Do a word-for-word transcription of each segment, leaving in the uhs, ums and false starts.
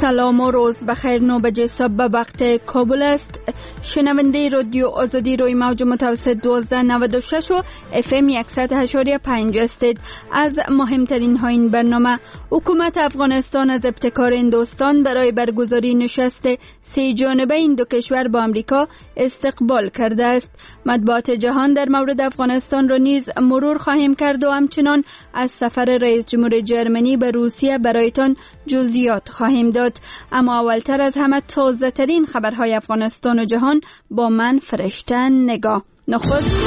سلام و روز بخیر. نو بجه صبح وقت کابل است. شنونده رادیو آزادی روی موج متوسط دوازده نود و شش و اف ام صد و هشت و پنج استید. از مهمترین ها این برنامه: حکومت افغانستان از ابتکار هندوستان برای برگزاری نشست سه جانبه این دو کشور با امریکا استقبال کرده است. مطبوعات جهان در مورد افغانستان را نیز مرور خواهیم کرد و همچنان از سفر رئیس جمهور جرمنی به روسیه برایتان جزئیات خواهیم داد. اما اولتر از همه تازه ترین خبرهای افغانستان و جهان با من فرشته نگاه. نخست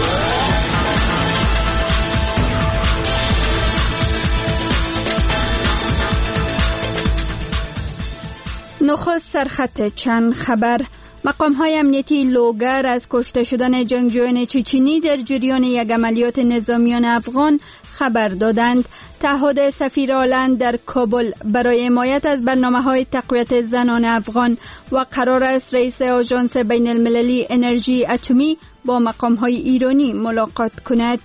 نخست سرخط چند خبر. مقام‌های امنیتی لوگر از کشته شدن جنگجویان چچنی در جریان یک عملیات نظامیان افغان خبر دادند. تعهد سفیر آلند در کابل برای حمایت از برنامه‌های تقویت زنان افغان و قرار است رئیس آژانس بین المللی انرژی اتمی با مقام‌های ایرانی ملاقات کند.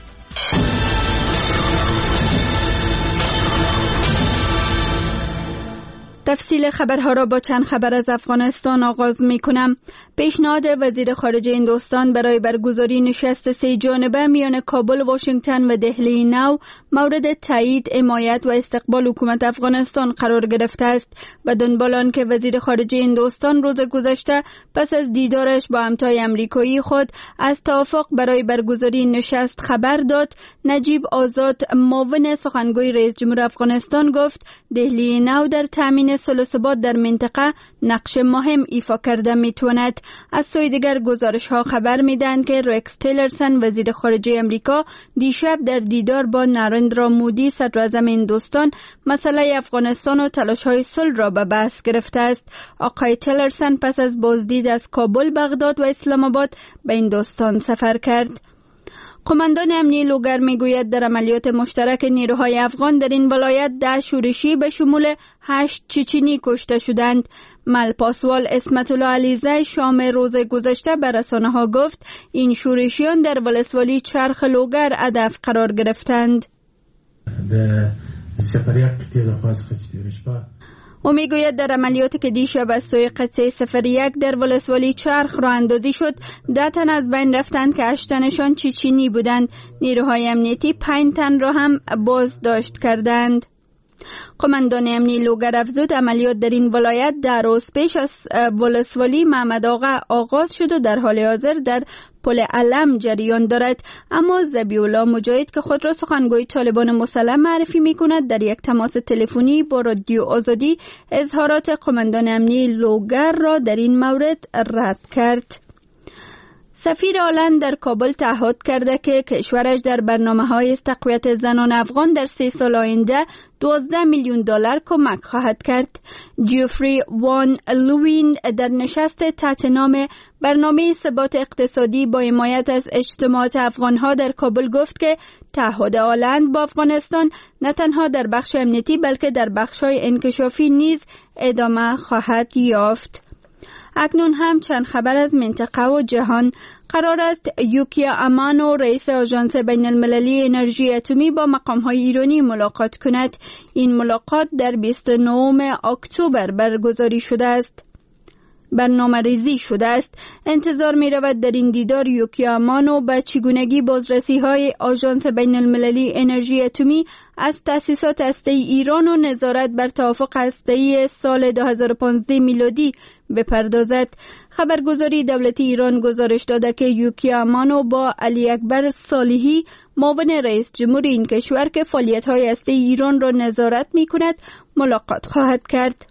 تفصیل خبرها را با چند خبر از افغانستان آغاز می کنم. پیشنهاد وزیر خارجه هندوستان برای برگزاری نشست سه جانبه میان کابل، واشنگتن و دهلی نو مورد تایید، حمایت و استقبال حکومت افغانستان قرار گرفته است. و دنبال آن که وزیر خارجه هندوستان روز گذشته پس از دیدارش با همتای امریکایی خود از توافق برای برگزاری نشست خبر داد، نجیب آزاد، معاون سخنگوی رئیس جمهور افغانستان، گفت دهلی نو در تامین صلح و ثبات در منطقه نقش مهم ایفا کرده میتواند. از سوی دیگر گزارش ها خبر میدن که رکس تیلرسن وزیر خارجه امریکا دیشب در دیدار با نارندرا مودی صدر اعظم هندوستان مسئله افغانستان و تلاش های صلح را به بحث گرفته است. آقای تیلرسن پس از بازدید از کابل، بغداد و اسلام آباد به هندوستان سفر کرد. قماندان امنی لوگر میگوید در عملیات مشترک نیروهای افغان در این ولایت ده شورشی به شمول هشت چچنی کشته شدند. مل پاسوال اسمت الله علیزه شام روز گذشته به رسانه ها گفت این شورشیان در ولسوالی چرخ لوگر هدف قرار گرفتند. او میگوید در عملیاتی که دیشب از سوی قطعه صفر یک در ولسوالی چرخ راه اندازی شد، ده تن از بین رفتند که هشت تنشان چچنی بودند. نیروهای امنیتی پنج تن را هم بازداشت کردند. قماندان امنی لوگر افزود عملیات در این ولایت در روز پیش از ولسوالی محمد آقا آغاز شد و در حال حاضر در پل علم جریان دارد. اما ذبیح الله مجاهد که خود را سخنگوی طالبان مسلح معرفی می کند در یک تماس تلفنی با رادیو آزادی اظهارات قماندان امنی لوگر را در این مورد رد کرد. سفیر آلند در کابل تعهد کرده که کشورش در برنامه‌های تقویت زنان افغان در سه سال آینده دوازده میلیون دلار کمک خواهد کرد. جیوفری وان لوین در نشست تحت نام برنامه ثبات اقتصادی با حمایت از اجتماعات افغانها در کابل گفت که تعهد آلند با افغانستان نه تنها در بخش امنیتی بلکه در بخش‌های انکشافی نیز ادامه خواهد یافت. اکنون هم چند خبر از منطقه و جهان. قرار است یوکیا امانو رئیس آژانس بین المللی انرژی اتمی با مقام‌های ایرانی ملاقات کند. این ملاقات در بیست و نهم اکتبر برگزاری شده است. برنامه ریزی شده است. انتظار می رود در این دیدار یوکیا امانو به چگونگی بازرسی های آژانس بین المللی انرژی اتمی از تأسیسات هسته‌ای ایران و نظارت بر توافق هسته‌ای سال دو هزار و پانزده میلادی بپردازد. خبرگزاری دولتی ایران گزارش داده که یوکیا امانو با علی اکبر صالحی معاون رئیس جمهور این کشور که فعالیت‌های هسته‌ای ایران را نظارت می‌کند ملاقات خواهد کرد.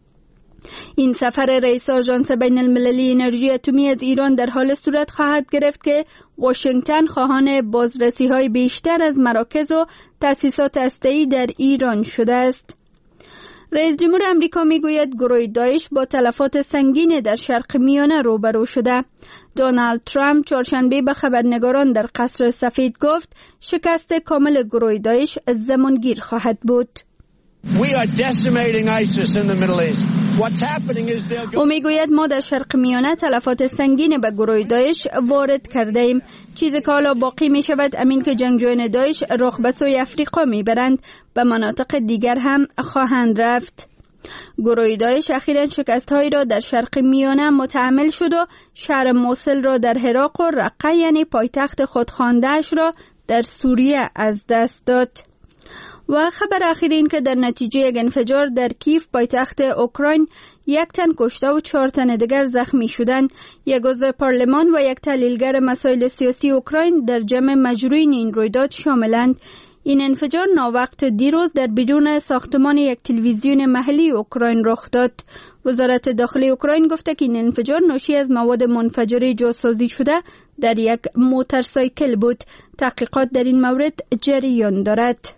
این سفر رئیس آژانس بین المللی انرژی اتمی از ایران در حال صورت خواهد گرفت که واشنگتن خواهان بازرسی های بیشتر از مراکز و تأسیسات هسته‌ای در ایران شده است. رئیس جمهور امریکا میگوید گروه داعش با تلفات سنگین در شرق میانه روبرو شده. دونالد ترامپ چهارشنبه به خبرنگاران در قصر سفید گفت شکست کامل گروه داعش زمانگیر خواهد بود. We are decimating ISIS in the Middle East. What's happening is they're او میگوید ما در شرق میانه تلفات سنگین به گروه داعش وارد کرده ایم. چیزی که حالا باقی می شود امین که جنگجویان داعش رخ به سوی افریقا می برند، به مناطق دیگر هم خواهند رفت. گروه داعش اخیراً شکست‌هایی را در شرق میانه متحمل شد و شهر موصل را در عراق و رقه یعنی پایتخت خودخوانده‌اش را در سوریه از دست داد. و خبر اخیر این که در نتیجه یک انفجار در کیف پایتخت اوکراین یک تن کشته و چهار تن دیگر زخمی شدند. یک عضو پارلمان و یک تحلیلگر مسائل سیاسی اوکراین در جمع مجروحین این رویداد شاملند. این انفجار ناوقت دیروز در بیرون ساختمان یک تلویزیون محلی اوکراین رخ داد. وزارت داخلی اوکراین گفته که این انفجار ناشی از مواد منفجره جاسازی شده در یک موتورسایکل بود. تحقیقات در این مورد جریان دارد.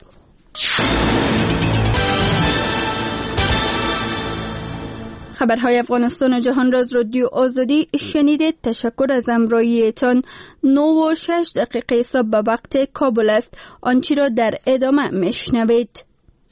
خبرهای افغانستان و جهان را از رادیو آزادی شنیدید. تشکر از همراهیتان. نه و شش دقیقه صبح به وقت کابل است. آنچه را در ادامه میشنوید.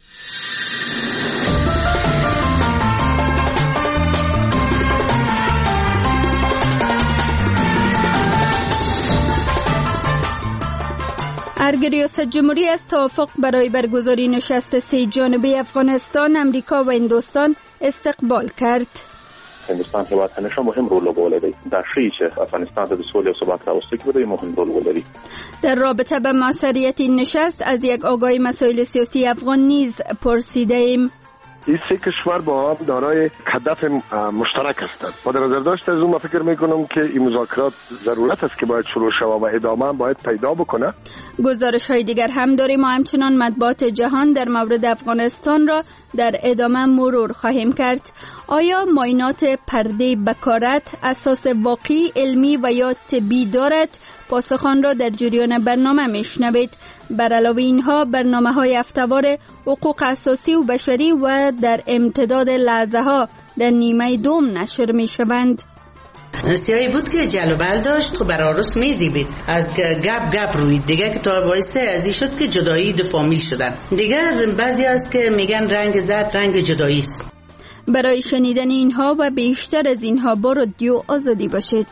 ارگ ریاست جمهوری از توافق برای برگزاری نشست سه جانبه افغانستان، امریکا و هندوستان استقبال کرد. هندوستان هیواد همیشه مهم رول لوبولی در شیء چې افغانستان ته د سولې او ثبات راوستلو کې به مهم رول ولري. در رابطه به موثریت این نشست از یک آگاه مسائل سیاسی افغان نیز پرسیده ایم. این سه کشور با هم دارای هدف مشترک هستند. با در نظر داشت از اون فکر میکنم که این مذاکرات ضرورت است که باید شروع شود و ادامه باید پیدا بکنه. گزارش های دیگر هم داریم و همچنان مطبوعات جهان در مورد افغانستان را در ادامه مرور خواهیم کرد. آیا معاینات پرده بکارت اساس واقعی، علمی و یا طبی دارد؟ پاسخ آن را در جریان برنامه میشنوید. بر علاوه اینها برنامه های هفته‌وار حقوق اساسی و بشری و در امتداد لحظه ها در نیمه دوم نشر می شوند. سیاهی بود که جل و بل داشت، خب بر عروس میزیبید، از گپ گپ روید دیگه که تا باعث ازی شد که جدایی دو فامیل شدن. دیگر بعضی هست که میگن رنگ زرد رنگ جدایی است. برای شنیدن اینها و بیشتر از اینها با رادیو آزادی باشید.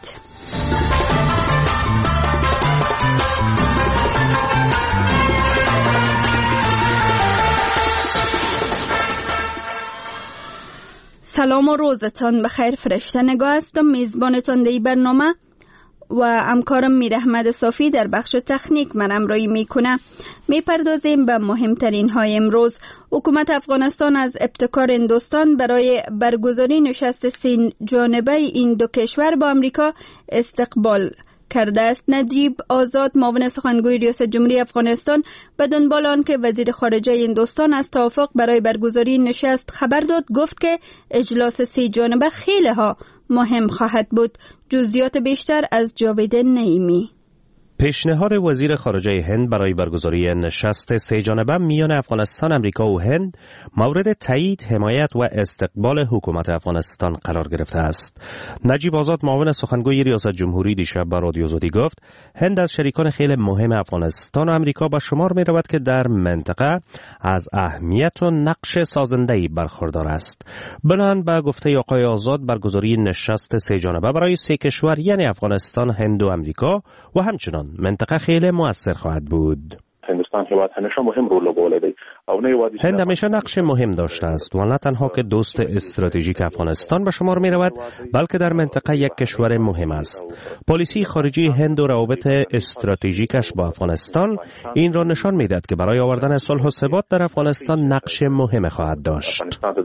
سلام و روزتان بخیر. فرشته نگاه هستم، میزبانتان در این برنامه و همکارم میر احمد صافی در بخش تکنیک من همراهی میکنه. میپردازیم به مهمترین های امروز. حکومت افغانستان از ابتکار هندوستان برای برگزاری نشست سه جانبه این دو کشور با امریکا استقبال کرده است. نجیب آزاد معاون سخنگوی ریاست جمهوری افغانستان به دنبال آن که وزیر خارجه هندوستان از توافق برای برگزاری نشست خبر داد، گفت که اجلاس سه جانبه خیلی ها مهم خواهد بود. جزئیات بیشتر از جاوید نعیمی. پیشنهاد وزیر خارجه هند برای برگزاری نشست سه جانبه میان افغانستان، امریکا و هند مورد تایید، حمایت و استقبال حکومت افغانستان قرار گرفته است. نجیب آزاد معاون سخنگوی ریاست جمهوری دیشب به رادیو آزادی گفت هند از شریکان خیلی مهم افغانستان و امریکا به شمار می رود که در منطقه از اهمیت و نقش سازنده‌ای برخوردار است. بنان به گفته آقای آزاد برگزاری نشست سه جانبه برای سه کشور یعنی افغانستان، هند و امریکا و همچنان منطقه خیلی مؤثر خواهد بود. هندوستان هیواد همیشه مهم رول لوبولی او نه یوازې هند همیشه نقش مهم داشته است و نه تنها که دوست استراتژیک افغانستان به شمار می رود بلکه در منطقه یک کشور مهم است. پالیسی خارجی هند و روابط استراتژیکش با افغانستان این را نشان میدهد که برای آوردن صلح و ثبات در افغانستان نقش مهم خواهد داشت.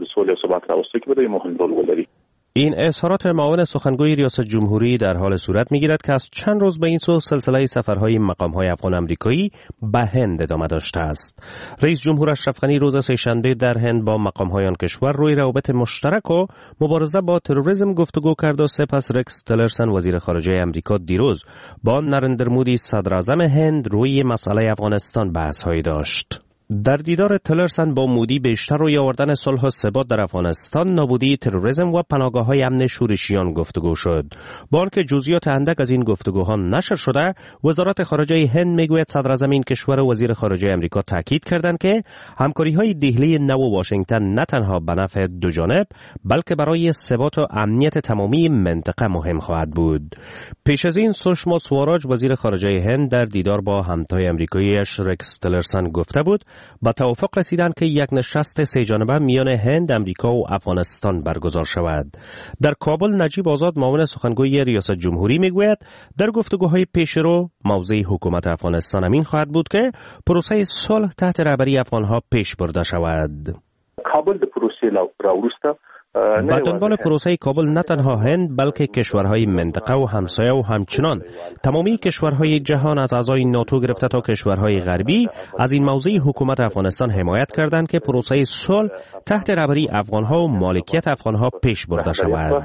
این اظهارات معاون سخنگوی ریاست جمهوری در حال صورت می‌گیرد که از چند روز به این سو سلسله سفرهای مقام‌های افغان امریکایی به هند ادامه داشته است. رئیس جمهور اشرف غنی روز سه‌شنبه در هند با مقام‌های آن کشور روی روابط مشترک و مبارزه با تروریسم گفتگو کرد و سپس رکس تلرسن وزیر خارجه امریکا دیروز با نریندر مودی صدر اعظم هند روی مسئله افغانستان بحث‌هایی داشت. در دیدار تلرسن با مودی بیشتر روی آوردن صلح و ثبات در افغانستان، نابودی تروریسم و پناهگاه‌های امن شورشیان گفتگو شد. با آنکه جزئیات اندک از این گفتگوها نشر شده، وزارت خارجه هند میگوید صدر اعظم این کشور و وزیر خارجه امریکا تاکید کردند که همکاری‌های دهلی نو و واشنگتن نه تنها به نفع دو جانب بلکه برای ثبات و امنیت تمامی منطقه مهم خواهد بود. پیش از این سوشما سواراج وزیر خارجه هند در دیدار با همتای امریکایی‌اش رکس تلرسن گفته بود به توافق رسیدند که یک نشست سه جانبه میان هند، امریکا و افغانستان برگزار شود. در کابل نجیب آزاد معاون سخنگوی ریاست جمهوری میگوید در گفتگوهای پیشرو موضع حکومت افغانستان همین خواهد بود که پروسه صلح تحت رهبری افغانها پیش برده شود. کابل د پروسې راوروسته با دنبال پروسه کابل نه تنها هند بلکه کشورهای منطقه و همسایه و همچنان تمامی کشورهای جهان از اعضای ناتو گرفته تا کشورهای غربی از این موضوع حکومت افغانستان حمایت کردند که پروسه صلح تحت رهبری افغانها و مالکیت افغانها پیش برده شود.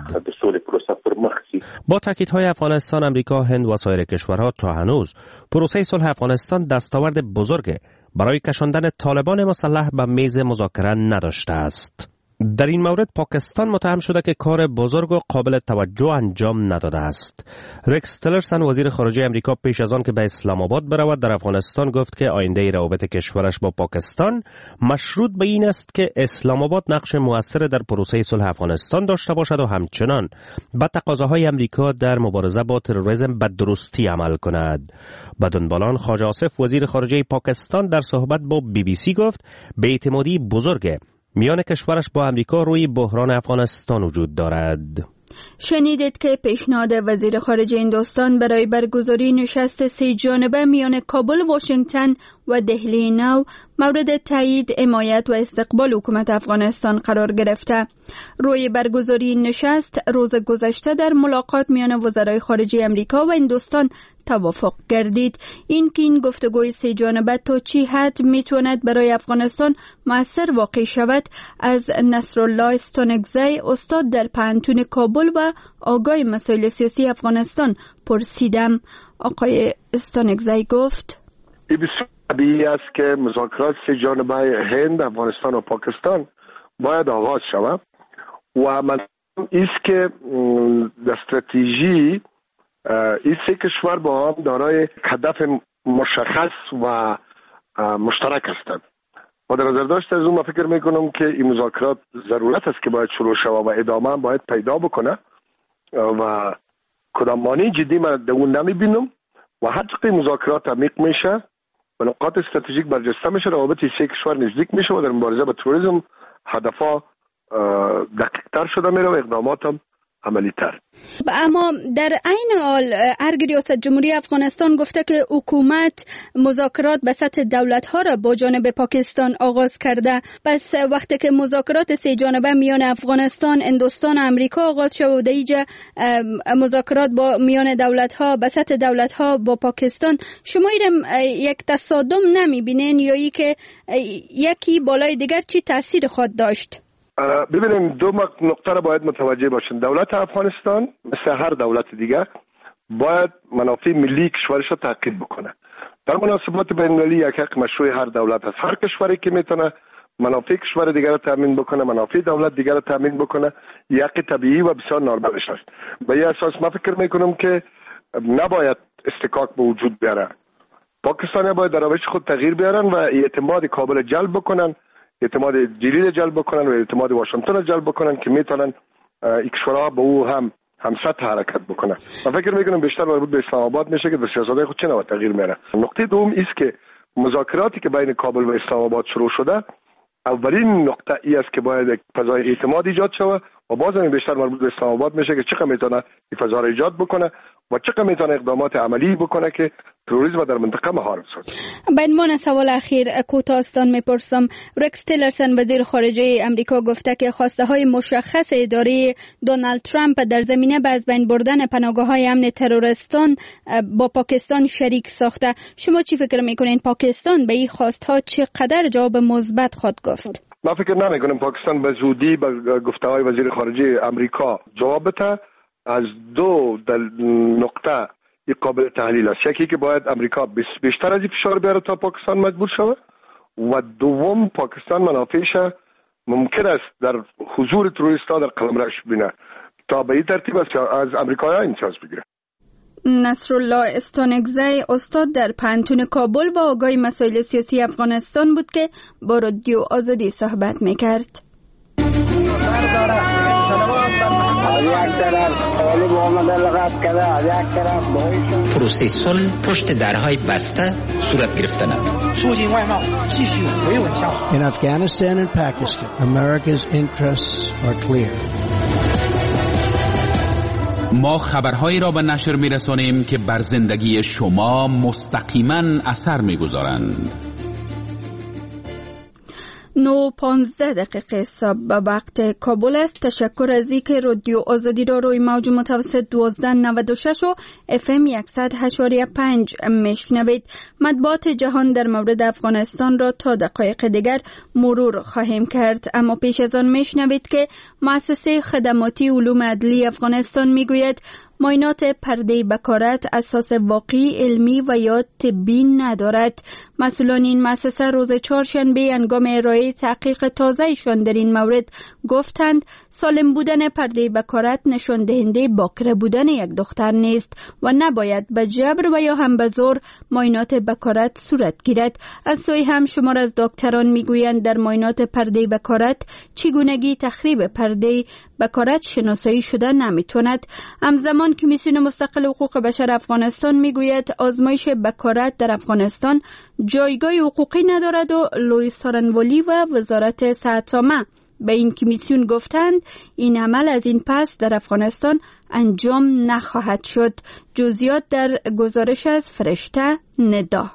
با تاکیدهای افغانستان، امریکا، هند و سایر کشورها تا هنوز پروسه صلح افغانستان دستاورد بزرگ برای کشاندن طالبان مسلح به میز مذاکره نداشته است. در این مورد پاکستان متهم شده که کار بزرگ و قابل توجه انجام نداده است. رکس تیلرسن وزیر خارجه امریکا پیش از آن که به اسلام آباد برود در افغانستان گفت که آینده روابط کشورش با پاکستان مشروط به این است که اسلام آباد نقش مؤثر در پروسه صلح افغانستان داشته باشد و همچنان به تقاضاهای امریکا در مبارزه با تروریسم به درستی عمل کند. بدون آن خواجه آصف وزیر خارجه پاکستان در صحبت با بی بی سی گفت بی‌اعتمادی بزرگ میان کشورش با امریکا روی بحران افغانستان وجود دارد. شنیدید که پیشنهاد وزیر خارجه هندوستان برای برگزاری نشست سه جانبه میان کابل، واشنگتن و دهلی نو مورد تایید، حمایت و استقبال حکومت افغانستان قرار گرفته. روی برگزاری نشست روز گذشته در ملاقات میان وزرای خارجه امریکا و هندوستان توافق گردید. این که این گفتگوی سه جانبه تا چی حد میتواند برای افغانستان مؤثر واقع شود از نصرالله استانکزی، استاد در پانتون کابل و آگاه مسائل سیاسی افغانستان پرسیدم. آقای استانکزی گفت این بسیار طبیعی است که مذاکرات سه جانبه هند، افغانستان و پاکستان باید آغاز شود و من است که در استراتژی این سه کشور با هم دارای هدف مشخص و مشترک هستند و در نظر داشته از اون من فکر میکنم که این مذاکرات ضرورت است که باید شروع شود و ادامه باید پیدا بکنه و کدام مانع جدی من در اون نمیبینم و هر چقدر مذاکرات عمیق میشه و نقاط استراتژیک برجسته میشه، روابط سه کشور نزدیک میشه و در مبارزه با تروریسم هدفها دقیق‌تر شده میره و اقدامات هم عملی تر. اما در عین حال ارگ ریاست جمهوری افغانستان گفته که حکومت مذاکرات به سطح دولت‌ها را با جانب پاکستان آغاز کرده. پس وقتی که مذاکرات سه جانبه میان افغانستان، هندوستان و امریکا آغاز شد، دیگه مذاکرات با میان دولت‌ها به سطح دولت‌ها با پاکستان، شما ایرم یک تصادم نمی‌بینین یا ای که یکی بالای دیگر چی تاثیر خود داشت؟ ببینیم دو نقطه را باید متوجه باشین. دولت افغانستان مثل هر دولت دیگر باید منافع ملی کشورش را تعقیب بکنه. در مناسبات بین‌المللی یک حق مشروع هر دولت است. هر کشوری که میتونه منافع کشور دیگر را تامین بکنه، منافع دولت دیگر را تامین بکنه، یک طبیعی و بسیار نارمالش است. به این اساس من فکر میکنم که نباید استکاک به وجود بیاره. پاکستان باید در روش خود تغییر بیارن و اعتماد کابل جلب بکنن، اعتماد جلیل جلب بکنن و اعتماد واشنگتن جلب بکنن که میتونن این کشورها به او هم همسط حرکت بکنن. من فکر میکنم بیشتر مربوط به اسلام آباد میشه که به سیاست‌های خود چه نوع تغییر میاره. نقطه دوم است که مذاکراتی که بین کابل و اسلام آباد شروع شده، اولین نقطه ای است که باید یک فضای اعتماد ایجاد شود و باز هم بیشتر مربوط به اسلام آباد میشه که چقدر میتونه این فضا را ایجاد بکنه و چقدر میتونه اقدامات عملی بکنه که تروریسم در منطقه مهار شد. به عنوان سوال اخیر کوتاه‌استان میپرسم، رکس تیلرسن وزیر خارجه امریکا گفته که خواسته های مشخص اداره دونالد ترامپ در زمینه به از بین بردن پناهگاه‌های امن تروریستان با پاکستان شریک ساخته. شما چی فکر میکنین پاکستان به این خواست‌ها چقدر جواب مثبت خود گفت؟ من فکر نمیکنم پاکستان به زودی به گفته‌های وزیر خارجه امریکا جواب بده. از دو نقطه یک قابل تحلیل است. یکی که باید امریکا بیشتر از این فشار بیاره تا پاکستان مجبور شود و دوم پاکستان منافعش ممکن است در حضور تروریست‌ها در قلمروش بینه تا به این ترتیب است از امریکایی‌ها امتیاز بگیره. نصرالله استانکزی استاد در پانتون کابل و آگاه مسائل سیاسی افغانستان بود که با رادیو آزادی صحبت میکرد. از یک طرف طالب آمده لغت کرده، از یک طرف داعش. پروسه صلح پشت درهای بسته صورت گرفتن. In Afghanistan and Pakistan, America's interests are clear. ما خبرهایی را به نشر می‌رسانیم که بر زندگی شما مستقیما اثر می‌گذارند. نو پانزده دقیقه صبح به وقت کابل است. تشکر از اینکه رادیو آزادی را روی موج متوسط دوازده نود و شش و اف ام صد و هشت و پنج میشنوید. مطبوعات جهان در مورد افغانستان را تا دقایق دیگر مرور خواهیم کرد، اما پیش از آن میشنوید که مؤسسه خدماتی علوم عدلی افغانستان میگوید معاینات پرده بکارت اساس واقعی علمی و یا طبی ندارد. مسئولان این مؤسسه روز چهارشنبه هنگام ارائه تحقیق تازه‌شان در این مورد گفتند سالم بودن پرده بکارت نشان دهنده باکره بودن یک دختر نیست و نباید به جبر و یا هم به زور معاینات بکارت صورت گیرد. از سوی هم شمار از دکتران میگویند در معاینات پرده بکارت چگونگی تخریب پرده بکارت شناسایی شده نمیتواند. همزمان کمیسیون مستقل حقوق بشر افغانستان میگوید آزمایش بکارت در افغانستان جایگاه حقوقی ندارد و لوی سارنوالی و وزارت صحت عامه به این کمیسیون گفتند این عمل از این پس در افغانستان انجام نخواهد شد. جزئیات در گزارش از فرشته ندا.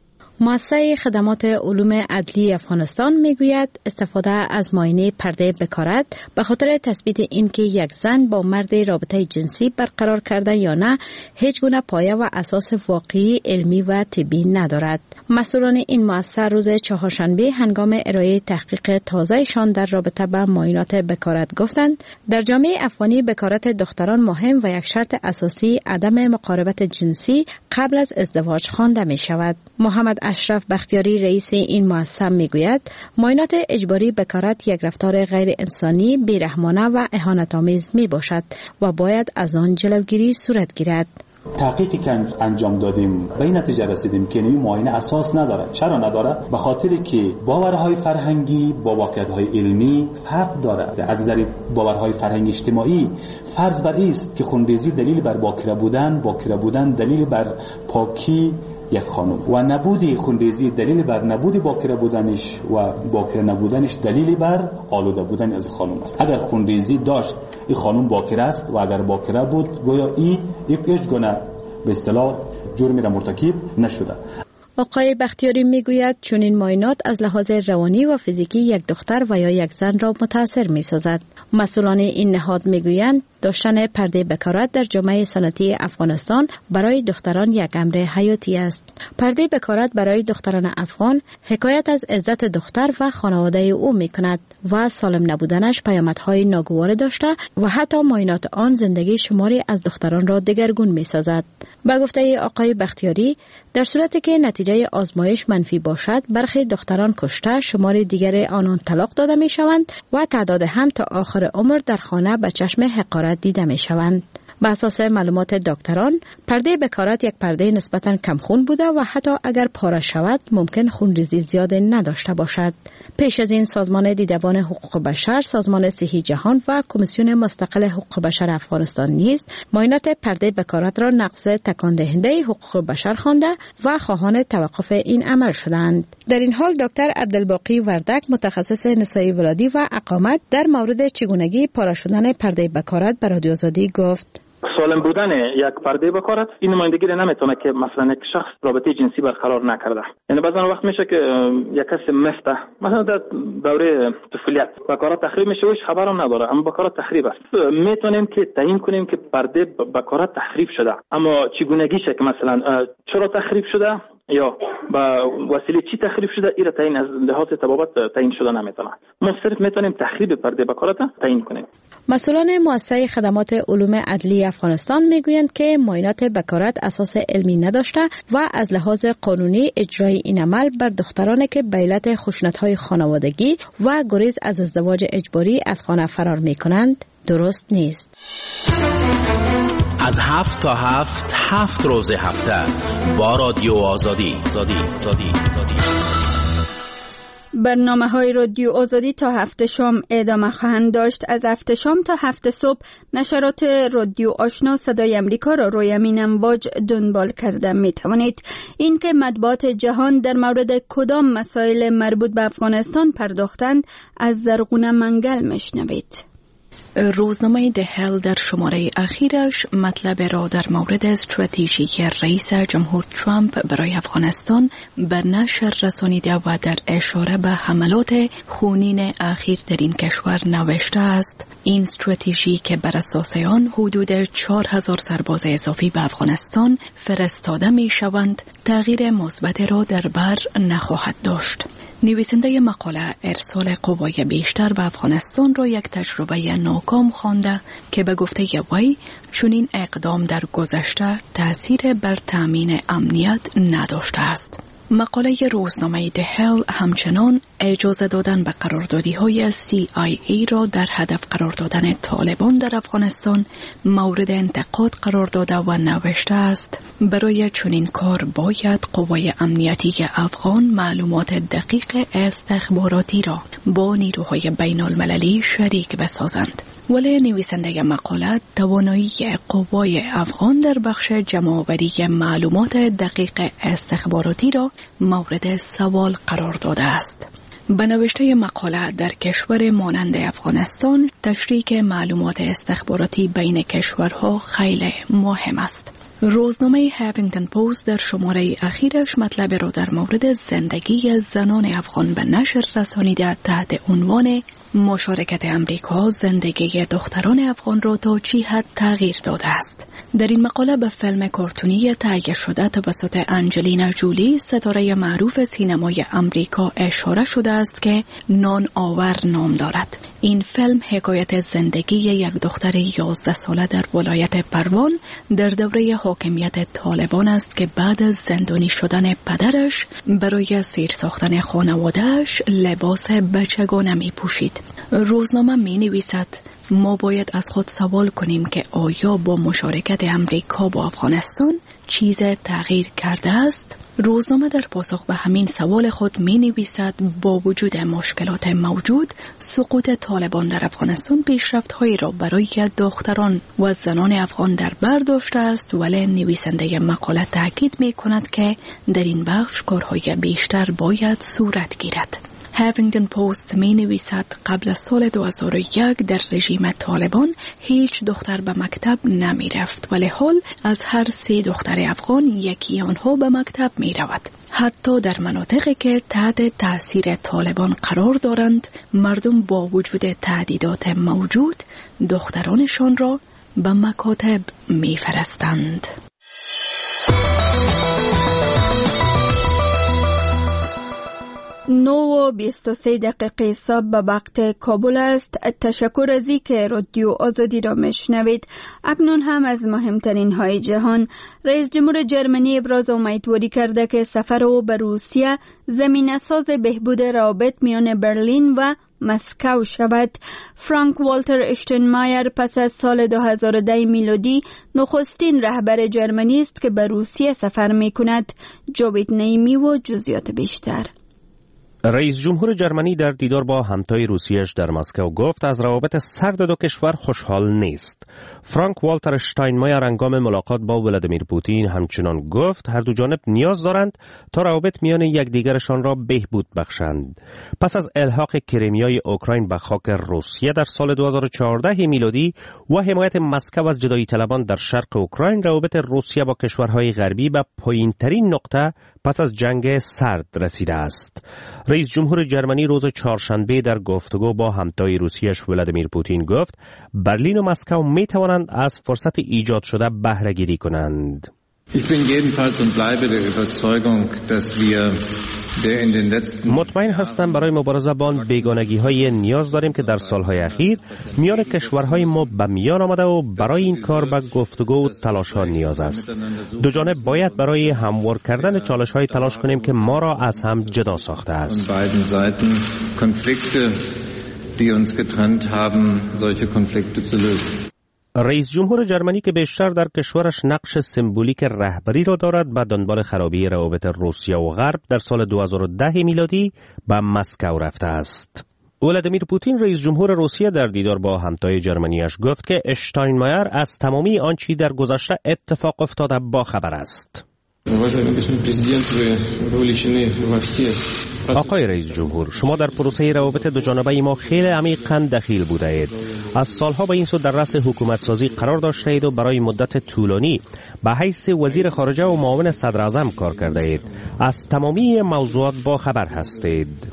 مؤسسه خدمات علوم عدلی افغانستان میگوید استفاده از معاینه پرده بکارت به خاطر تثبیت اینکه یک زن با مرد رابطه جنسی برقرار کرده یا نه هیچ گونه پایه و اساس واقعی علمی و طبی ندارد. مسئولان این مؤسسه روز چهارشنبه هنگام ارائه تحقیق تازه‌شان در رابطه با معاینات بکارت گفتند در جامعه افغانی بکارت دختران مهم و یک شرط اساسی عدم مقاربت جنسی قبل از ازدواج خوانده می شود. محمد اشرف بختیاری رئیس این مؤسسه میگوید معاینات اجباری بکارت یک رفتار غیر انسانی، بیرحمانه و اهانت‌آمیز می باشد و باید از آن جلوگیری صورت گیرد. تحقیقی که انجام دادیم به این نتیجه رسیدیم که این معاینه اساس نداره. چرا نداره؟ به خاطر که باورهای فرهنگی با واقعیت‌های علمی فرق دارد. از نظر باورهای فرهنگی اجتماعی فرض بر است که خونریزی دلیل بر باکره بودن، باکره بودن دلیل بر پاکی یک خانم و نبودی خونریزی دلیل بر نبودی باکره بودنش و باکره نبودنش دلیل بر آلوده بودن از خانم است. اگر خونریزی داشت این خانم باکره است و اگر باکره بود گویا این هیچ گونه به اصطلاح جرمی را مرتکب نشده. آقای بختیاری میگوید چون این معاینات از لحاظ روانی و فیزیکی یک دختر و یا یک زن را متاثر می‌سازد. مسئولان این نهاد میگویند داشتن پرده بکارت در جامعه سنتی افغانستان برای دختران یک امر حیاتی است. پرده بکارت برای دختران افغان حکایت از عزت دختر و خانواده او می‌کند و سالم نبودنش پیامدهای ناگوار داشته و حتی معاینات آن زندگی شماری از دختران را دگرگون می‌سازد. به گفته آقای بختیاری در صورتی که نتیجه آزمایش منفی باشد برخی دختران کشته، شمار دیگر آنان طلاق داده می شوند و تعداد هم تا آخر عمر در خانه به چشم حقارت دیده می شوند. بر اساس معلومات دکتران پرده بکارت یک پرده نسبتاً کم خون بوده و حتی اگر پاره شود ممکن خونریزی زیاد نداشته باشد. پیش از این سازمان دیدبان حقوق بشر، سازمان صحی جهان و کمیسیون مستقل حقوق بشر افغانستان نیز معاینات پرده بکارت را نقض تکان دهنده حقوق بشر خوانده و خواهان توقف این عمل شدند. در این حال دکتر عبدالباقی وردک متخصص نسای ولادی و اقامت در مورد چگونگی پاره شدن پرده بکارت به رادیو آزادی گفت: سالم بودن یک پرده بکارت این نمایندگی نمیتونه که مثلا یک شخص رابطه جنسی برقرار نکرده. یعنی بعضا وقت میشه که یک کسی مفته مثلا در دوره طفولیت بکارت تخریب میشه و هیچ خبر هم نداره، اما بکارت تخریب است. میتونیم که تعیین کنیم که پرده بکارت تخریب شده، اما چگونگیشه که مثلا چرا تخریب شده یا با وسیله چی تخریب شده این را تعیین از لحاظ طبابت تعیین شده نمیتونه. ما صرف میتونیم تخریب پرده بکارت تعیین کنیم. مسئولان مؤسسه خدمات علوم عدلی افغانستان میگویند که معاینات بکارت اساس علمی نداشته و از لحاظ قانونی اجرای این عمل بر دخترانی که به علت خشونت‌های خانوادگی و گریز از ازدواج اجباری از خانه فرار میکنند درست نیست. از هفت تا هفت هفت روز هفته با رادیو آزادی. آزادی. آزادی. آزادی. برنامه های رادیو آزادی تا هفته شام ادامه خواهند داشت. از هفته شام تا هفته صبح نشرات رادیو آشنا صدای امریکا را روی همین امواج دنبال کرده می توانید. این که مطبوعات جهان در مورد کدام مسائل مربوط به افغانستان پرداختند از زرغونه منگل میشنوید. روزنامه ده هل در شماره اخیرش مطلب را در مورد استراتژی رئیس جمهور ترامپ برای افغانستان به نشر رسانیده و در اشاره به حملات خونین اخیر در این کشور نوشته است. این استراتژی که بر اساس آن حدود چهار هزار سرباز اضافی به افغانستان فرستاده می شوند تغییر مثبت را در بر نخواهد داشت. نویسنده مقاله ارسال قوای بیشتر به افغانستان را یک تجربه ناکام خوانده که به گفته وی چنین اقدام در گذشته تأثیر بر تأمین امنیت نداشته است. مقاله روزنامه ده هل همچنان اجازه دادن به قراردادی های سی آی ای را در هدف قرار دادن طالبان در افغانستان مورد انتقاد قرار داده و نوشته است برای چنین کار باید قوای امنیتی افغان معلومات دقیق استخباراتی را با نیروهای بین المللی شریک بسازند. ولی نویسنده مقاله توانایی قوای افغان در بخش جمع‌آوری معلومات دقیق استخباراتی را مورد سوال قرار داده است. به نوشته مقاله در کشور مانند افغانستان تشریک معلومات استخباراتی بین کشورها خیلی مهم است. روزنامه هافینگتن پست در شماره اخیرش مطلب را در مورد زندگی زنان افغان به نشر رسانیده تحت عنوان مشارکت امریکا زندگی دختران افغان را تا چی حد تغییر داده است. در این مقاله به فیلم کارتونی تهیه شده توسط انجلینا جولی ستاره معروف سینمای امریکا اشاره شده است که نان آور نام دارد. این فیلم حکایت زندگی یک دختر یازده ساله در ولایت پروان در دوره حاکمیت طالبان است که بعد از زندانی شدن پدرش برای سیر ساختن خانوادهش لباس بچگانه می پوشید. روزنامه می نویسد ما باید از خود سوال کنیم که آیا با مشارکت امریکا با افغانستان چیز تغییر کرده است؟ روزنامه در پاسخ به همین سوال خود می نویسد با وجود مشکلات موجود سقوط طالبان در افغانستان پیشرفت‌هایی را برای دختران و زنان افغان در بر داشته است، ولی نویسنده مقاله تاکید می کند که در این بخش کارهای بیشتر باید صورت گیرد. هافینگتن پست می نویسد قبل از سال دو هزار و یک در رژیم طالبان هیچ دختر به مکتب نمی رفت، ولی حال از هر سه دختر افغان یکی آنها به مکتب می رود. حتی در مناطقی که تحت تأثیر طالبان قرار دارند مردم با وجود تهدیدات موجود دخترانشان را به مکاتب می فرستند. نو و بیست و سه دقیقه صبح به وقت کابل است. تشکر از اینکه رادیو آزادی را میشنوید. اکنون هم از مهمترین های جهان. رئیس جمهور جرمنی ابراز امیدواری کرده که سفر او به روسیه زمینه ساز بهبود روابط میان برلین و مسکو شود. فرانک والتر اشتینمایر پس از سال دو هزار و ده میلادی نخستین رهبر جرمنی است که به روسیه سفر می کند. جاوید نعیمی و جزئیات بیشتر. رئیس جمهور جرمنی در دیدار با همتای روسیه‌اش در مسکو گفت از روابط سرد دو کشور خوشحال نیست. فرانک والتر اشتاینمایر هنگام ملاقات با ولادیمیر پوتین همچنان گفت هر دو جانب نیاز دارند تا روابط میان یکدیگرشان را بهبود بخشند. پس از الحاق کریمیای اوکراین به خاک روسیه در سال دو هزار و چهارده میلادی و حمایت مسکو از جدایی طلبان در شرق اوکراین، روابط روسیه با کشورهای غربی به پایین‌ترین نقطه پس از جنگ سرد رسیده است. رئیس جمهور جرمنی روز چهارشنبه در گفتگو با همتای روسیه‌اش ولادیمیر پوتین گفت برلین و مسکو می توانند از فرصت ایجاد شده بهره گیری کنند. Ich bin jedenfalls und bleibe der Überzeugung, dass wir der in den letzten مطمئن هستم برای مبارزه با آن بیگانگی‌های نیاز داریم که در سالهای اخیر میان کشورهای ما به میان آمده و برای این کار به گفتگو و تلاش‌ها نیاز است. دو جانب باید برای هموار کردن چالش‌های تلاش کنیم که ما را از هم جدا ساخته است. beiden Seiten Konflikte, die uns getrennt haben, solche Konflikte zu lösen. رئیس جمهور جرمنی که بیشتر در کشورش نقش سمبولیک رهبری را دارد به دنبال خرابی روابط روسیه و غرب در سال دو هزار و ده میلادی به مسکو رفته است. ولادیمیر پوتین رئیس جمهور روسیه در دیدار با همتای جرمنیش گفت که اشتاینمایر از تمامی آنچه در گذشته اتفاق افتاده با خبر است. آقای رئیس جمهور، شما در پروسه روابط دوجانبه ما خیلی عمیقاً دخیل بوده اید. از سالها به این سو در رأس حکومت سازی قرار داشته اید و برای مدت طولانی به حیث وزیر خارجه و معاون صدر اعظم کار کرده اید. از تمامی موضوعات با خبر هستید.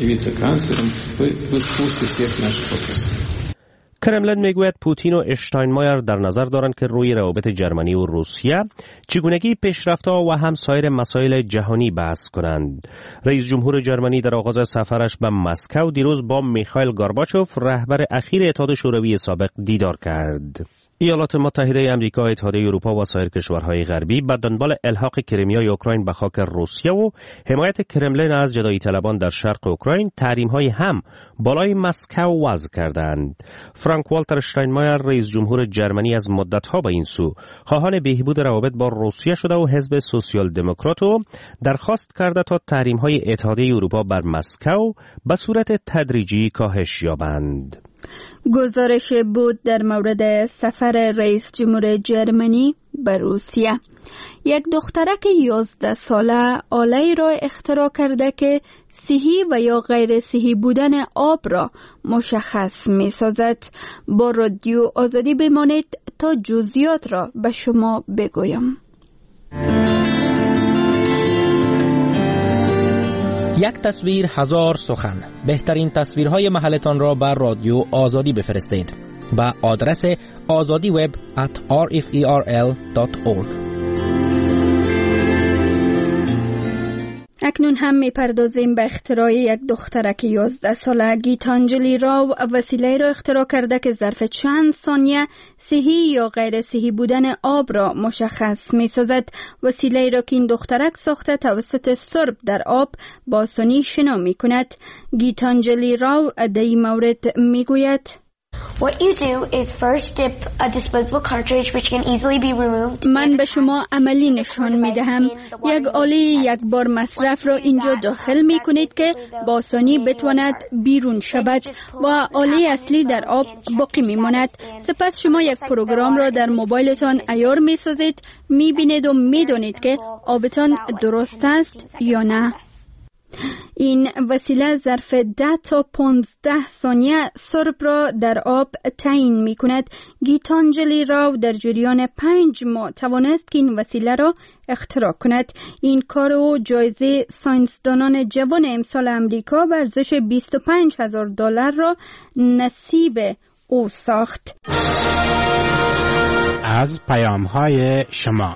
کرملین میگوید پوتین و اشتاینمایر در نظر دارند که روی روابط جرمنی و روسیه چگونگی پیشرفت‌ها و هم سایر مسائل جهانی بحث کنند. رئیس جمهور جرمنی در آغاز سفرش به مسکو دیروز با میخائیل گورباچوف رهبر اخیر اتحاد شوروی سابق دیدار کرد. ایالات متحده آمریکا، اتحادیه اروپا و سایر کشورهای غربی به دنبال الحاق کریمیای اوکراین به خاک روسیه و حمایت کرملین از جدایی طلبان در شرق اوکراین تحریم‌های هم بالای مسکو وضع کردند. فرانک والتر اشتاینمایر رئیس جمهور جرمنی از مدت‌ها به این سو خواهان بهبود روابط با روسیه شده و حزب سوسیال دموکراتو درخواست کرده تا تحریم‌های اتحادیه اروپا بر مسکو به صورت تدریجی کاهش یابند. گزارش بود در مورد سفر رئیس جمهور جرمنی به روسیه. یک دخترک یازده ساله آله‌ای را اختراع کرده که صحی و یا غیر صحی بودن آب را مشخص می سازد. با رادیو آزادی بمانید تا جزئیات را به شما بگویم. یک تصویر هزار سخن. بهترین تصویرهای محلتان را بر رادیو آزادی بفرستید به آدرس azadi web at r f e r l dot org. اکنون هم میپردازیم به اختراع یک دخترک یازده ساله. گیتانجلی راو وسیله را اختراع کرده که ظرف چند ثانیه صحی یا غیر صحی بودن آب را مشخص می سازد. وسیله را که این دخترک ساخته توسط سرب در آب با آسانی شنا می کند. گیتانجلی راو در این مورد می گوید What you do is first dip a disposable cartridge which can easily be removed. من به شما عملی نشان می دهم. یک آله یک بار مصرف را اینجا داخل می کنید که با آسانی بتواند بیرون شود و آله اصلی در آب باقی می ماند. سپس شما یک پروگرام را در موبایلتان عیار می سازید، می بینید و می دانید که آبتان درست است یا نه. این وسیله ظرف ده تا پانزده ثانیه سرب را در آب تعیین می کند. گیتانجلی راو در جریان پنج ماه توانست که این وسیله را اختراع کند. این کار او جایزه ساینسدانان جوان امسال امریکا به ارزش بیست و پنج هزار دلار را نصیب او ساخت. از پیام‌های شما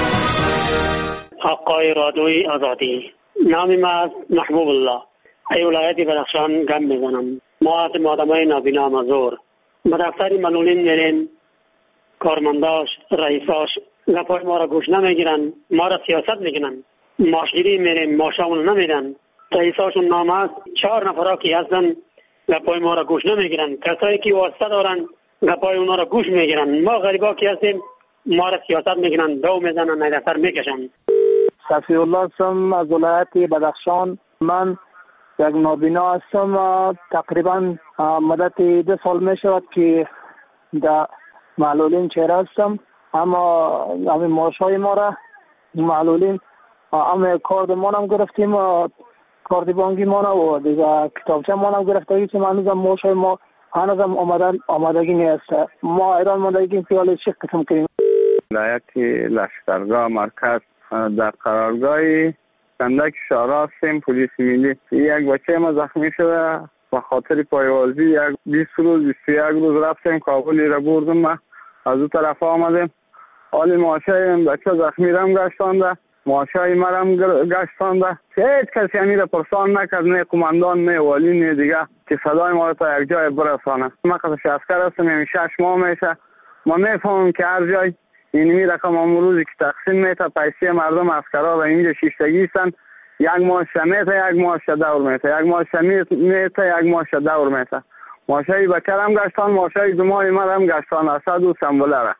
آقای رادیوی آزادی، نام ما محبوب الله، ای ولایت بدخشان گم میزنم. ما آدمای نابینا مزور به دفتر معلولین میریم، کارمنداش رئیساش گپای ما را گوش نمیگیرن، ما را سیاست میگنن. ماشگیری میریم، ماشامون نمیدن. رئیساشون نام است، چهار نفرا کی هستن گپای ما را گوش نمیگیرن. کسایی که واسطه دارن گپای اونا را گوش میگیرن. ما غریبا کی هستیم، ما را سیاست میگنن، دو میزنن، نه دفتر میکشن. صفی الله هستم از ولایت بدخشان. من یک نابینا هستم. تقریبا مدت ده سال می شود که در معلولین چهره هستم. اما همین معاش های ما را معلولین همه کارد ما هم گرفتیم، کارد بانکی ما و دیگه کتابچه ما هم گرفته که هنوز هم معاش های ما هنوز هم آمدن آمدگی نیست. ما ایران مدگی پیاله چه قسم کنیم. ولایت لشکرگاه مرکز در قرارگاه کندک شارع هستیم. پلیس ملی یک بچه ما زخمی شده و خاطر پایوازی یک بیست روز بیست و یک روز رفتیم کابلی را بردم. ما از اون طرف آمدیم. حالی ماشای بچه زخمی را هم گشتانده، ماشای ما را هم گشتانده. هیچ کسی همی را پرسان نکرد، نه قماندان نه والی نه دیگه که صدای ما را تا یک جای برسانه. ما قصش عسکر هستم، یعنی شش ماه میشه. ما میفهمم که هر جای اینمی رقم امروزی که تقسیم میته پیسه مردم عسکرها و اینجا شیشتگی هستن. یک ماهش میته، یک ماهش دور میته، یک ماهش میته، یک ماهش دور میته. ماشای بکر هم گشتان، ماشای زمان من هم گشتان اسد و سنبله را.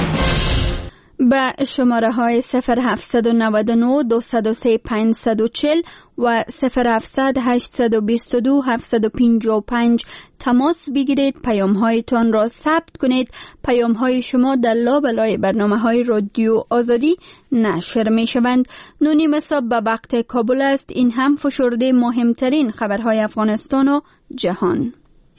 به شماره های صفر هفت نه نه دو صفر سه پنج چهار صفر و صفر هفت هشت دو دو هفت پنج پنج تماس بگیرید، پیام هایتان را ثبت کنید. پیام های شما در لابلای برنامه های رادیو آزادی نشر می شوند. نونیم صبح به وقت کابل است. این هم فشرده مهمترین خبرهای افغانستان و جهان.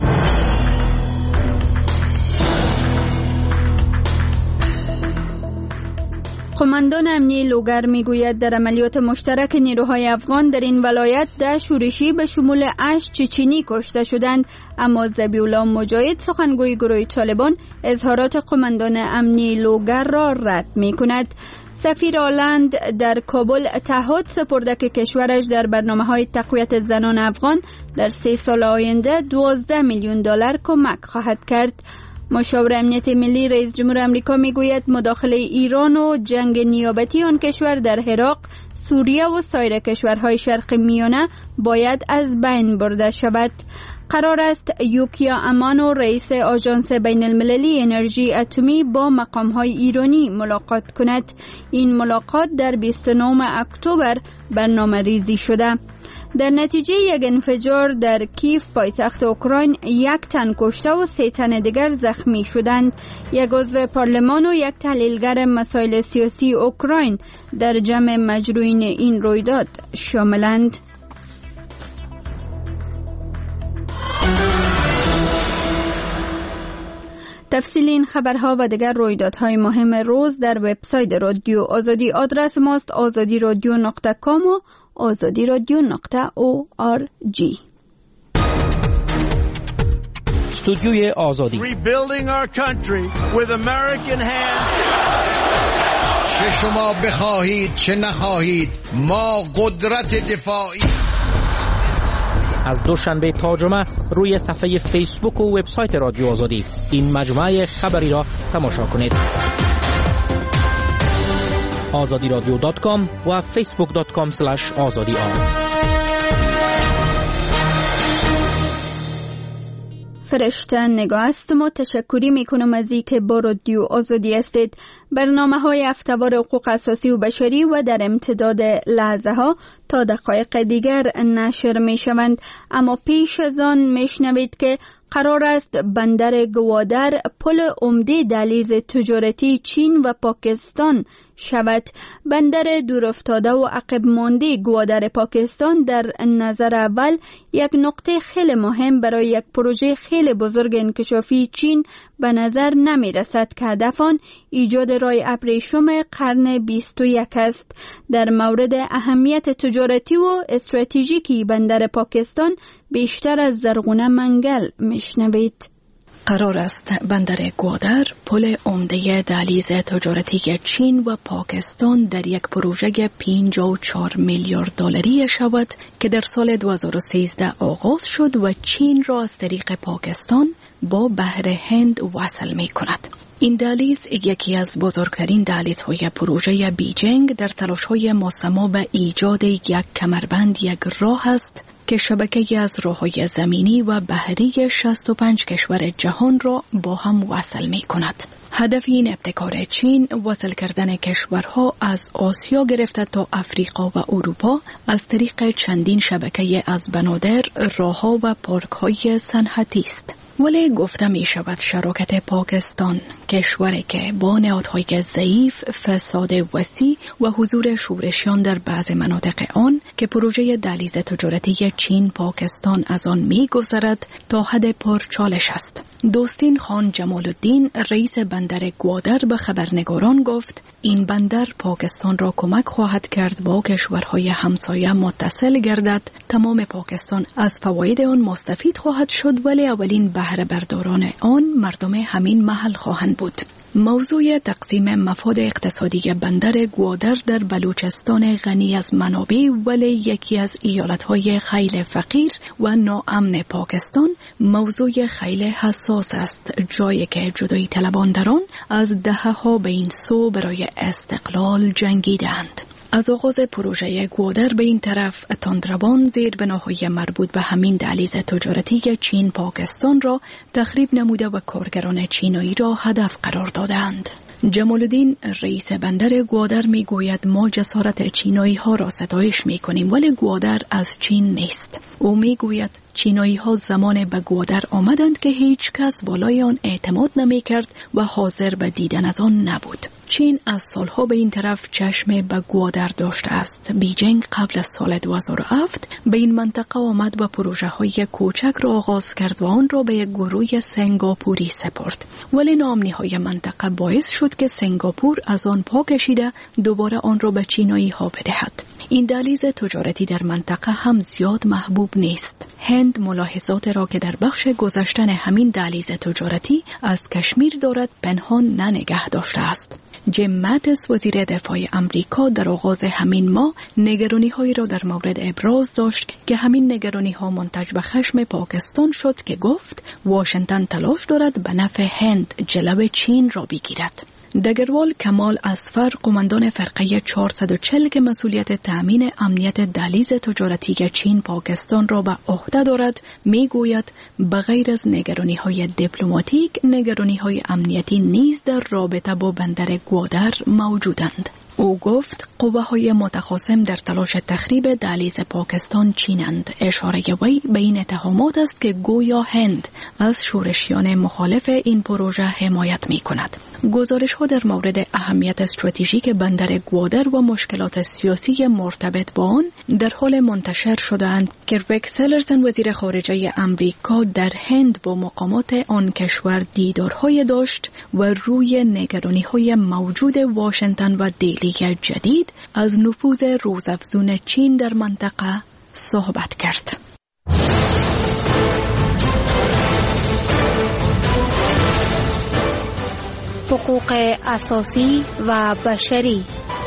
قماندان امنیه لوگر میگوید در عملیات مشترک نیروهای افغان در این ولایت ده شورشی به شمول اش چچینی کشته شدند، اما ذبیح الله مجاهد سخنگوی گروه طالبان اظهارات قماندان امنیه لوگر را رد می کند. سفیر آلند در کابل تعهد سپرده که کشورش در برنامه‌های تقویت زنان افغان در سه سال آینده دوازده میلیون دلار کمک خواهد کرد. مشاور امنیت ملی رئیس جمهور آمریکا میگوید مداخله ایران و جنگ نیابتی آن کشور در عراق، سوریه و سایر کشورهای شرق میانه باید از بین برده شود. قرار است یوکیا امانو رئیس آژانس بین المللی انرژی اتمی با مقامهای ایرانی ملاقات کند. این ملاقات در بیست و نهم اکتبر برنامه ریزی شده. در نتیجه یک انفجار در کیف پایتخت اوکراین یک تن کشته و سه تن دیگر زخمی شدند. یک عضو پارلمان و یک تحلیلگر مسائل سیاسی اوکراین در جمع مجروحین این رویداد شاملند. تفصیل این خبرها و دیگر رویدادهای مهم روز در وبسایت رادیو آزادی. آدرس ماست آزادی رادیو نقطه کام و آزادی رادیو نقطه او آر جی. استودیوی آزادی. Rebuilding our country with American hands. چه شما بخواهید چه نخواهید ما قدرت دفاعی. از دوشنبه تا جمعه روی صفحه فیسبوک و وبسایت رادیو آزادی این مجموعه خبری را تماشا کنید. آزادی رادیو دات کام و فیسبوک دات کام سلش آزادی آر. فرشته نگاه هستم و تشکری میکنم از این که با رادیو آزادی هستید. برنامه های هفته‌وار حقوق اساسی و بشری و در امتداد لحظه ها تا دقایق دیگر نشر می شوند، اما پیش از آن میشنوید که قرار است بندر گوادر پل عمده دهلیز تجارتی چین و پاکستان شود. بندر دورافتاده و عقب مانده گوادر پاکستان در نظر اول یک نقطه خیلی مهم برای یک پروژه خیلی بزرگ انکشافی چین به نظر نمی رسد که هدف آن ایجاد راه ابریشم قرن بیست و یک است. در مورد اهمیت تجارتی و استراتژیکی بندر پاکستان بیشتر از زرغونه منگل میشنوید. قرار است بندر گوادر پل عمده دهلیز تجارتی چین و پاکستان در یک پروژه پنجاه و چهار میلیارد دلاری شود که در سال دو هزار و سیزده آغاز شد و چین را از طریق پاکستان با بحر هند وصل می کند. این دهلیز یکی از بزرگترین دهلیزهای پروژه بیجینگ در تلاش‌های ماسما به ایجاد یک کمربند یک راه است که شبکه‌ای از راه‌های زمینی و بحری شصت و پنج کشور جهان را با هم وصل می‌کند. هدف این ابتکار چین وصل کردن کشورها از آسیا گرفته تا افریقا و اروپا از طریق چندین شبکه از بنادر، راه‌ها و پارک‌های صنعتی است. ولی گفته می شود شراکت پاکستان، کشوری که با نهادهای ضعیف، فساد وسیع و حضور شورشیان در بعض مناطق آن که پروژه دهلیز تجارتی چین پاکستان از آن می گذرد تا حد پرچالش است. دوستین خان جمال الدین رئیس بندر گوادر به خبرنگاران گفت این بندر پاکستان را کمک خواهد کرد با کشورهای همسایه متصل گردد. تمام پاکستان از فواید آن مستفید خواهد شد، ولی اولین بهره برداران آن مردم همین محل خواهند بود. موضوع تقسیم مفاد اقتصادی بندر گوادر در بلوچستان غنی از منابع ولی یکی از ایالتهای خیلی فقیر و ناامن پاکستان موضوع خیلی حساس است، جایی که جدایی طلبان در آن از دهه‌ها به این سو برای استقلال جنگیدند. از آغاز پروژه گوادر به این طرف تندروان زیر بناهای مربوط به همین دهلیز تجارتی چین پاکستان را تخریب نموده و کارگران چینایی را هدف قرار دادند. جمال الدین رئیس بندر گوادر می گوید ما جسارت چینایی ها را ستایش می کنیم ولی گوادر از چین نیست. او می گوید چینایی ها زمان به گوادر آمدند که هیچ کس بالای آن اعتماد نمی کرد و حاضر به دیدن از آن نبود. چین از سالها به این طرف چشم به گوادر داشته است. بیجینگ قبل از سال دو هزار و هفت به این منطقه آمد و پروژه های کوچک را آغاز کرد و آن را به یک گروه سنگاپوری سپرد. ولی ناامنی های منطقه باعث شد که سنگاپور از آن پا کشیده دوباره آن را به چینایی ها بدهد. این دهلیز تجارتی در منطقه هم زیاد محبوب نیست. هند ملاحظات را که در بخش گذشتن همین دهلیز تجارتی از کشمیر دارد پنهان ننگه داشته است. جیم ماتیس وزیر دفاع امریکا در آغاز همین ماه نگرانی هایی را در مورد ابراز داشت که همین نگرانی ها منتج به خشم پاکستان شد که گفت واشنگتن تلاش دارد به نفع هند جلو چین را بگیرد. دگروال کمال اصفر قماندان فرقه چهارصد و چهل که مسئولیت تامین امنیت دهلیز تجارتی چین پاکستان را به عهده دارد میگوید بغیر از نگرانی‌های دیپلماتیک نگرانی‌های امنیتی نیز در رابطه با بندر گوادر موجودند. او گفت قوه‌های متخاصم در تلاش تخریب دهلیز پاکستان چینند. اشاره وی به این اتهامات است که گویا هند از شورشیان مخالف این پروژه حمایت می‌کند. گزارش‌ها در مورد اهمیت استراتژیک بندر گوادر و مشکلات سیاسی مرتبط با آن در حال منتشر شده‌اند که ریکس تیلرسون وزیر خارجه امریکا در هند با مقامات آن کشور دیدارهای داشت و روی نگرانی‌های موجود واشنگتن و دهلی جدید از نفوذ روزافزون چین در منطقه صحبت کرد. حقوق اساسی و بشری.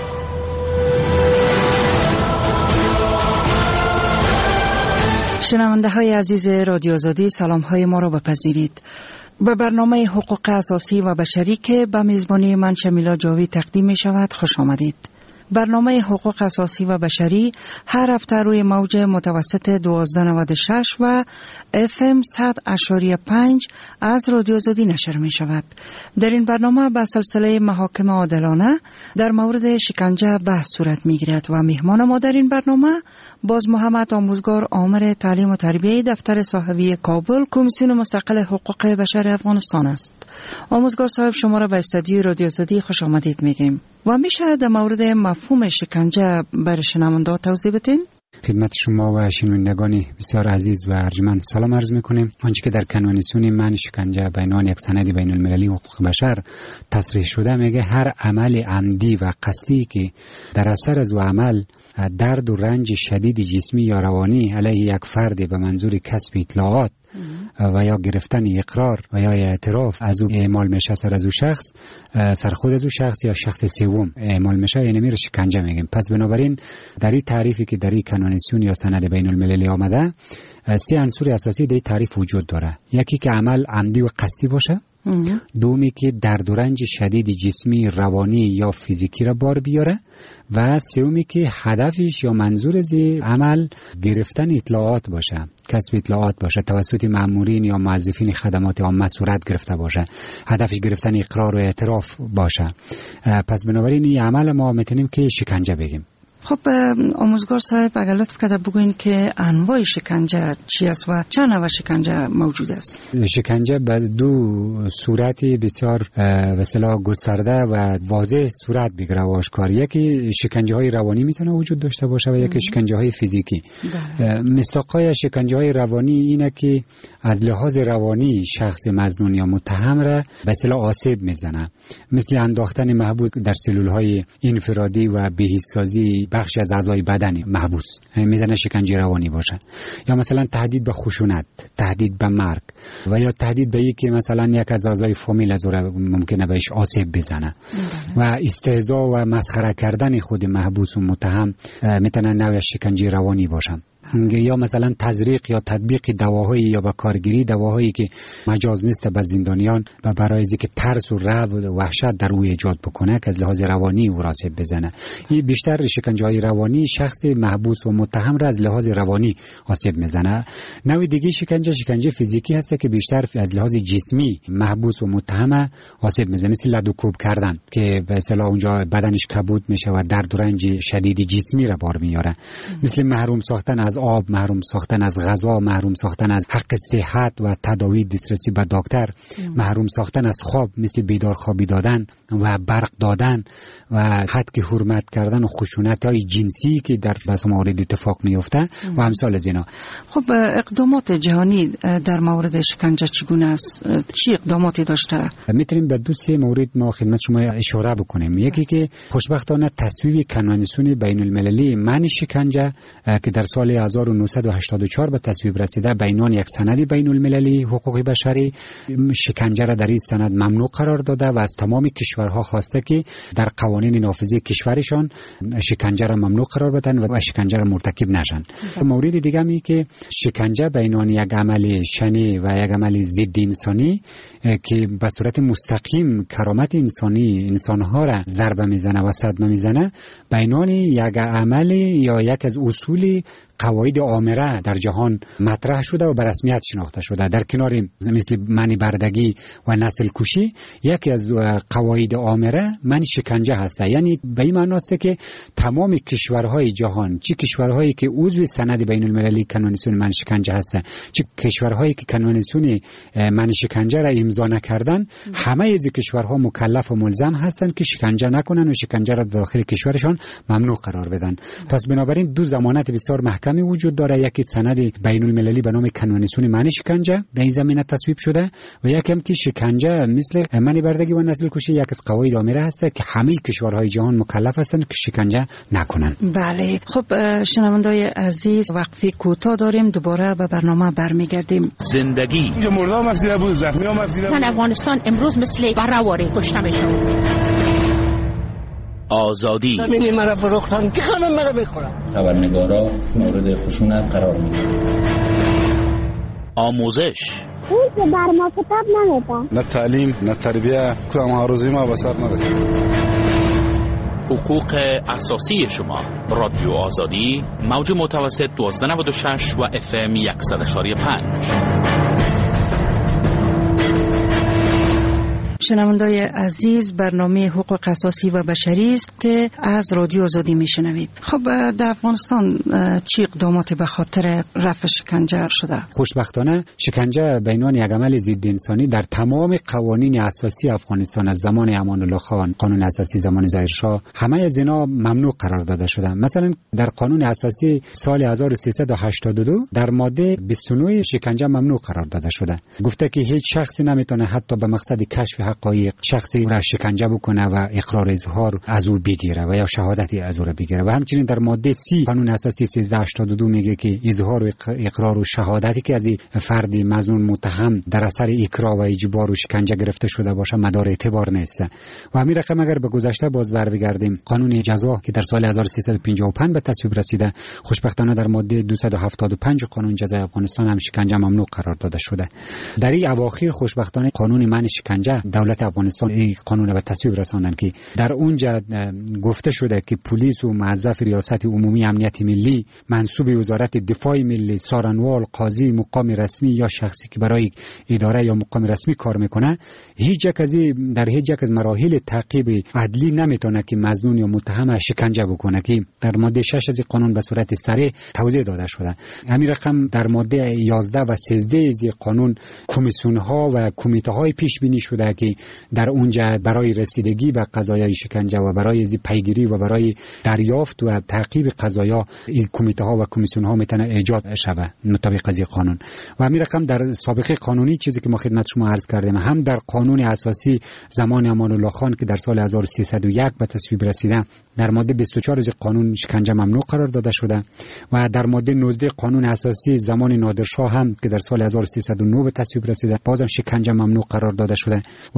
شنونده های عزیز رادیو آزادی، سلام های ما را بپذیرید. به برنامه حقوق اساسی و بشری که به میزبانی من شمیلا جاوی تقدیم می شود خوش آمدید. برنامه حقوق اساسی و بشری هر هفته روی موج متوسط دوازده نود و شش و اف ام صد اشاری پنج از رادیو آزادی نشر می شود. در این برنامه به سلسله محاکم عادلانه در مورد شکنجه بحث صورت می گیرد و میهمان ما در این برنامه باز محمد آموزگار آمر تعلیم و تربیه دفتر صاحبی کابل کمیسیون مستقل حقوق بشر افغانستان است. آموزگار صاحب شما را به استودیوی رادیو آزادی خوش آمدید میگیم و میشه در مورد مفهوم شکنجه برای شنونده توضیح بدین؟ خدمت شما و شنوندگان بسیار عزیز و ارجمند سلام عرض میکنیم. آنچه که در کنوانسیون معنی شکنجه به عنوان یک سند بین المللی حقوق بشر تصریح شده میگه هر عمل عمدی و قصدی که در اثر از او عمل درد و رنج شدید جسمی یا روانی علیه یک فرد به منظور کسب اطلاعات و یا گرفتن اقرار و یا اعتراف از او اعمال میشه سر از او شخص سر خود از او شخص یا شخص سوم اعمال میشه، یعنی میره شکنجه میگیم. پس بنابراین در این تعریفی که در این کنوانسیون یا سند بین المللی آمده سه عنصر اساسی در تعریف وجود داره. یکی که عمل عمدی و قصدی باشه، دومی که درد و رنج شدید جسمی، روانی یا فیزیکی را بار بیاره و سومی که هدفش یا منظور از عمل گرفتن اطلاعات باشه، کسب اطلاعات باشه، توسط مأمورین یا موظفین خدمات عامه صورت گرفته باشه، هدفش گرفتن اقرار و اعتراف باشه. پس بنابراین این عمل ما میتونیم که شکنجه بگیم. خب آموزگار صاحب اگر لطف کرده بگوین که انواع شکنجه چی است و چند نوع شکنجه موجود است؟ شکنجه به دو صورت بسیار به اصطلاح گسترده و واضح صورت بگیره و آشکار. یکی شکنجه های روانی میتونه وجود داشته باشه و یکی شکنجه های فیزیکی. مصداقای شکنجه های روانی اینه که از لحاظ روانی شخص مظنون یا متهم را به اصطلاح آسیب میزنه، مثل انداختن محبوس در سلول های انفرادی و بهیزسازی بخشی از اعضای بدن محبوس میزنه شکنجه روانی باشه، یا مثلا تهدید به خشونت، تهدید به مرگ و یا تهدید به اینکه مثلا یک از اعضای فامیل از او ممکنه بهش آسیب بزنه و استهزا و مسخره کردن خود محبوس و متهم میتونه نوع شکنجه روانی باشه. یا مثلا تزریق یا تطبیق دواهایی یا به کارگیری دواهایی که مجاز نیست به زندانیان و برای اینکه ترس و رعب و وحشت در او ایجاد بکنه که از لحاظ روانی او را آسیب بزنه. این بیشتر شکنجه‌های روانی شخص محبوس و متهم را از لحاظ روانی آسیب میزنه. نوع دیگه شکنجه شکنجه فیزیکی هست که بیشتر از لحاظ جسمی محبوس و متهم آسیب میزنه، مثل لدوکوب کردن که به اصطلاح اونجا بدنش کبود میشه و درد و رنج شدید جسمی را بار میاره. مثل محروم ساختن از آب، محروم ساختن از غذا، محروم ساختن از حق صحت و تداوی، دسترسی به دکتر، محروم ساختن از خواب، مثل بیدار خوابی دادن و برق دادن و حد که حرمت کردن و خشونت‌های جنسی که در بس موارد اتفاق میفته و امثال از اینا. خب اقدامات جهانی در مورد شکنجه چگونه است؟ چی اقداماتی داشته؟ میتونیم به دو سه مورد ما خدمت شما اشاره بکنیم. یکی که خوشبختانه تصویب کنوانسیون بین المللی منع شکنجه که در سال هزار و نهصد و هشتاد و چهار به تصویب رسیده، به عنوان یک سند بین المللی حقوق بشری شکنجه را در این سند ممنوع قرار داده و از تمام کشورها خواسته که در قوانین نافذه کشورشان شکنجه را ممنوع قرار بدن و شکنجه را مرتکب نشن. مورد دیگه می که شکنجه به عنوان یک عمل شنی و یک عمل ضد انسانی که به صورت مستقیم کرامت انسانی انسانها را ضربه میزنه و صدمه میزنه، به عنوان یک عمل یا یک از اصول قواعد آمره در جهان مطرح شده و به رسمیت شناخته شده. در کنار مثل منع بردگی و نسل کشی، یکی از قواعد آمره منع شکنجه هست. یعنی به این معنی است که تمام کشورهای جهان، چه کشورهایی که عضو سند بین المللی کنوانسیون منع شکنجه هستند، چه کشورهایی که کنوانسیون منع شکنجه را امضا نکردن، همه از کشورها مکلف و ملزم هستند که شکنجه نکنن و شکنجه را داخل کشورشان ممنوع قرار بدن. پس بنابراین دو ضمانت بسیار محکم وجود داره، یکی سند بین المللی به نام کنوانسیون منع شکنجه در این زمینه تصویب شده و یکی هم که شکنجه مثل منع بردگی و نسل کشی یک از قواعد آمره هست که همه کشورهای جهان مکلف هستند که شکنجه نکنن. بله، خب شنوندای عزیز، وقفه کوتاه داریم، دوباره به برنامه برمیگردیم. زندگی مردم مفدیده بود، زخمی ها مفدیده بود. افغانستان امروز مثل برآواره کشته میشه. آزادی زمین مرا فروختن که همه مرا بخورن. خبرنگارا مورد خشونت قرار میگیرن. آموزش اون که بر ما کتاب نمیدن، نه تعلیم نه تربیه، کدام هاروزی ما به سر نرسید. حقوق اساسی شما. رادیو آزادی، موج متوسط دوازده نود و شش و اف ام صد و پنج. شنوندای عزیز، برنامه حقوق اساسی و بشری است که از رادیو آزادی میشنوید. خب در افغانستان چه اقداماتی به خاطر رفع شکنجه شده؟ خوشبختانه شکنجه به عنوان یک عمل ضد انسانی در تمام قوانین اساسی افغانستان از زمان امان الله خان، قانون اساسی زمان ظاهرشاه، همه از اینا ممنوع قرار داده شده. مثلا در قانون اساسی سال هزار و سیصد و هشتاد و دو در ماده بیست و نه شکنجه ممنوع قرار داده شده. گفته که هیچ شخصی نمیتونه حتی به مقصد کشف حقایق شخصی را شکنجه بکنه و اقرار اظهار از او بگیره و یا شهادتی از او را بگیره. و همچنین در ماده سی قانون اساسی سیزده هشتاد و دو میگه که اظهار و اقرار و شهادتی که از فرد مظنون متهم در اثر اکراه و اجبار و شکنجه گرفته شده باشه مدار اعتبار نیست. و همین رقم اگر به گذشته باز برگردیم، قانون جزا که در سال هزار و سیصد و پنجاه و پنج به تصویب رسیده، خوشبختانه در ماده دویست و هفتاد و پنج قانون جزای افغانستان هم شکنجه ممنوع قرار داده شده. در این اواخر خوشبختانه قانون منع شکنجه دولت افغانستان این قانون را به تصویب رساندن که در اونجا گفته شده که پلیس و موظف ریاست عمومی امنیت ملی، منصوب وزارت دفاع ملی، سارنوال، قاضی، مقام رسمی یا شخصی که برای اداره یا مقام رسمی کار میکنه، هیچ یک از در هیچ یک از مراحل تعقیب عدلی نمیتونه که مظنون یا متهم شکنجه بکنه که در ماده شش از قانون به صورت صریح توضیح داده شده. همین رقم در ماده یازده و سیزده از قانون کمیسیون ها و کمیته های پیش بینی شده که در اونجا برای رسیدگی به قضایای شکنجه و برای پیگیری و برای دریافت و تعقیب قضایا این کمیته ها و کمیسیون ها میتونه ایجاد شوه مطابق از قانون. و همین رقم در سابقه قانونی چیزی که ما خدمت شما عرض کردیم، هم در قانون اساسی زمان امان الله خان که در سال هزار و سیصد و یک به تصویب رسیده، در ماده بیست و چهار از قانون شکنجه ممنوع قرار داده شده و در ماده نوزده قانون اساسی زمان نادرشاه هم که در سال هزار و سیصد و نه به تصویب رسیده، بازم شکنجه ممنوع قرار داده شده. و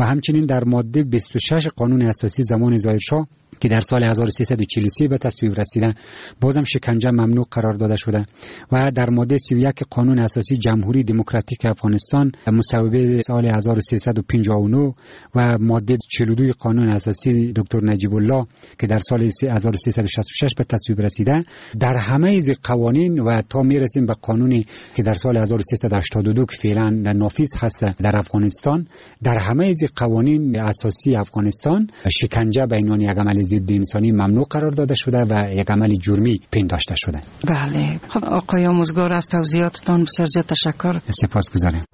و همچنین در ماده بیست و شش قانون اساسی زمان ظاهرشاه که در سال هزار و سیصد و چهل و سه به تصویب رسیده بازم شکنجه ممنوع قرار داده شده و در ماده سی و یک قانون اساسی جمهوری دموکراتیک افغانستان مصوبه سال هزار و سیصد و پنجاه و نه و ماده چهل و دو قانون اساسی دکتر نجیب الله که در سال هزار و سیصد و شصت و شش به تصویب رسیده، در همه از قوانین و تا میرسیم به قانونی که در سال هزار و سیصد و هشتاد و دو که فعلا نافذ هست در افغانستان، در همه از قوانین اساسی افغانستان شکنجه به عنوان یک عمل ضد انسانی ممنوع قرار داده شده و یک عمل جرمی پنداشته شده. بله، خب آقای آموزگار از توضیحاتتان بسیار زیاد تشکر. سپاسگزارم.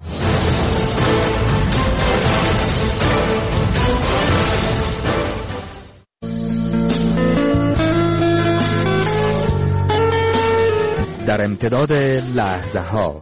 در امتداد لحظه ها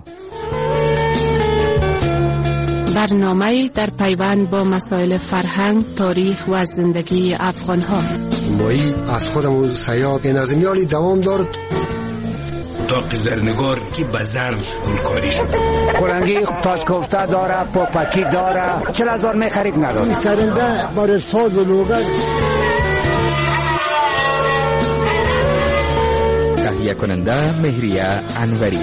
برنامه در پیوند با مسائل فرهنگ، تاریخ و زندگی افغان ها. مایی از خودمون سیاد نظمیالی دوام دارد تا قزرنگار که بزر گلکاری شده. کلنگی تاج کوفته داره، پاپکی داره، چل هزار می خرید نداره. این سرنده برای ساز و لوگت. تهیه کننده مهریه انوری.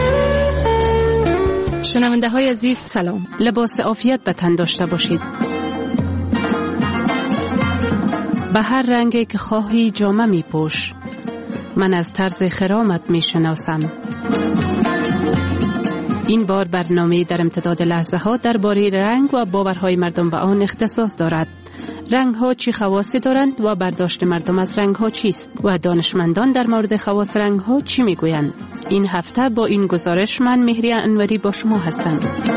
شنونده های عزیز سلام، لباس عافیت به تن داشته باشید. به هر رنگی که خواهی جامه می پوش، من از طرز خرامت می شناسم. این بار برنامه در امتداد لحظه ها درباره رنگ و باورهای مردم و آن اختصاص دارد. رنگ ها چی خواصی دارند و برداشت مردم از رنگ ها چیست و دانشمندان در مورد خواص رنگ ها چی می گویند؟ این هفته با این گزارش من مهریه انوری با شما هستم.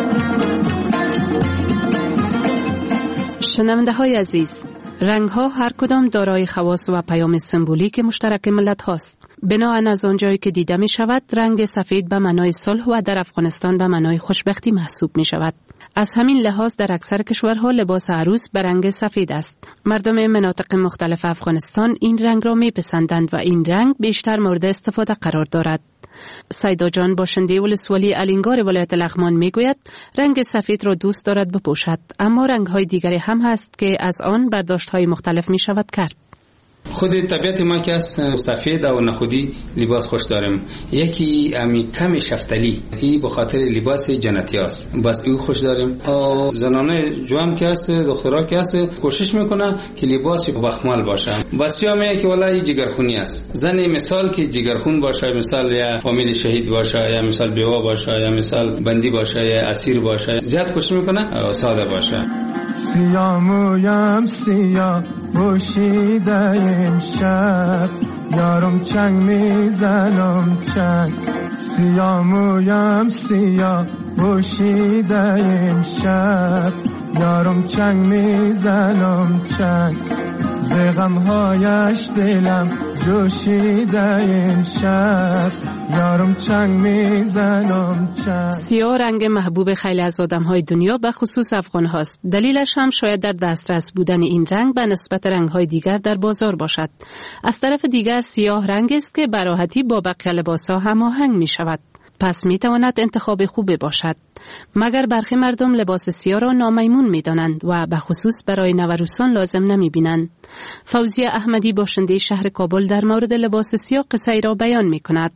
شنونده های عزیز، رنگ ها هر کدام دارای خواص و پیام سمبولیک مشترک ملت هاست. بناهن از آنجایی که دیده می شود، رنگ سفید به معنای صلح و در افغانستان به معنای خوشبختی محسوب می شود. از همین لحاظ در اکثر کشورها لباس عروس به رنگ سفید است. مردم مناطق مختلف افغانستان این رنگ را می پسندند و این رنگ بیشتر مورد استفاده قرار دارد. سیدا جان باشنده ولسوالی الینگار ولایت لغمان می گوید رنگ سفید را دوست دارد بپوشد، اما رنگ های دیگری هم هست که از آن برداشت های مختلف می شود کرد. خود طبیعت ما که از سفید و نخودی لباس خوش دارم. یکی امی کم شفتلی، این به خاطر لباس جنتی است، بس او خوش دارم. و زنانه جوام که است، دخترها که است، کوشش میکنه که لباس بخمال باشه. بس یا میگه که والله جگرخونی است. زن مثال که جگرخون باشه، مثال یا فامیل شهید باشه، یا مثال بیوه باشه، یا مثال بندی باشه، یا اسیر باشه، زیاد کوشش میکنه ساده باشه. سیاه مویم سیاه پوشیده امشب، یارم چنگ میزنم چنگ. سیاه مویم سیاه پوشیده امشب، یارم چنگ میزنم چنگ. ز غمهایش دلم جوشیده امشب، یارم چنگ میزنم چنگ. سیاه رنگ محبوب خیلی از آدم‌های دنیا به خصوص افغان هاست. دلیلش هم شاید در دسترس بودن این رنگ به نسبت رنگ‌های دیگر در بازار باشد. از طرف دیگر سیاه رنگ است که به راحتی با بقیه لباس‌ها هماهنگ می‌شود. پس می‌تواند انتخاب خوبی باشد. مگر برخی مردم لباس سیاه را نامیمون می‌دانند و به خصوص برای نوروسان لازم نمی‌بینند. فوزیه احمدی باشنده شهر کابل در مورد لباس سیاه قصه‌ای را بیان می‌کند.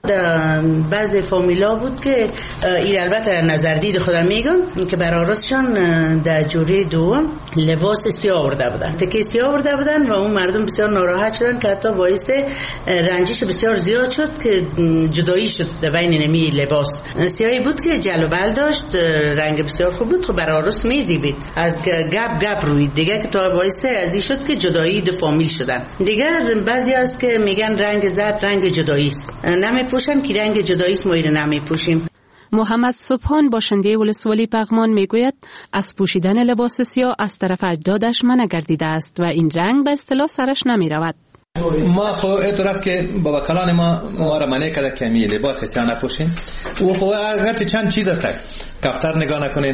بعضی فامیلا بود که این البته نظردید خودم میگم که برای عروسشان در جوری دوم لباس سیاه آورده بودن، تکه سیاه آورده بودن و اون مردم بسیار ناراحت شدن که حتی باعث رنجش بسیار زیاد شد که جدایی شد در بین نمی لباس. سیاهی بود که جلوبل داشت، رنگ بسیار خوب بود، خب برای عروس میزیبید، از گپ گپ روید دیگه که تا باعث از این شد که جدایی دو فامیل شدن. دیگه بعضی هست که میگن رنگ زرد رنگ جدایی است، نمی پوشن که رنگ جدایی است، ما اینو نمی پوشیم. محمد صبحان باشنده ولسوالی پغمان میگوید از پوشیدن لباس سیاه از طرف اجدادش منع گردیده است و این رنگ به اصطلاح سرش نمی رود. ما خو اعتراض است که بابا کلان ما ما را منع کرده که می لباس سیاه نپوشین. و خو اگرچه چند چیز است، کفتر نگاه نکنین،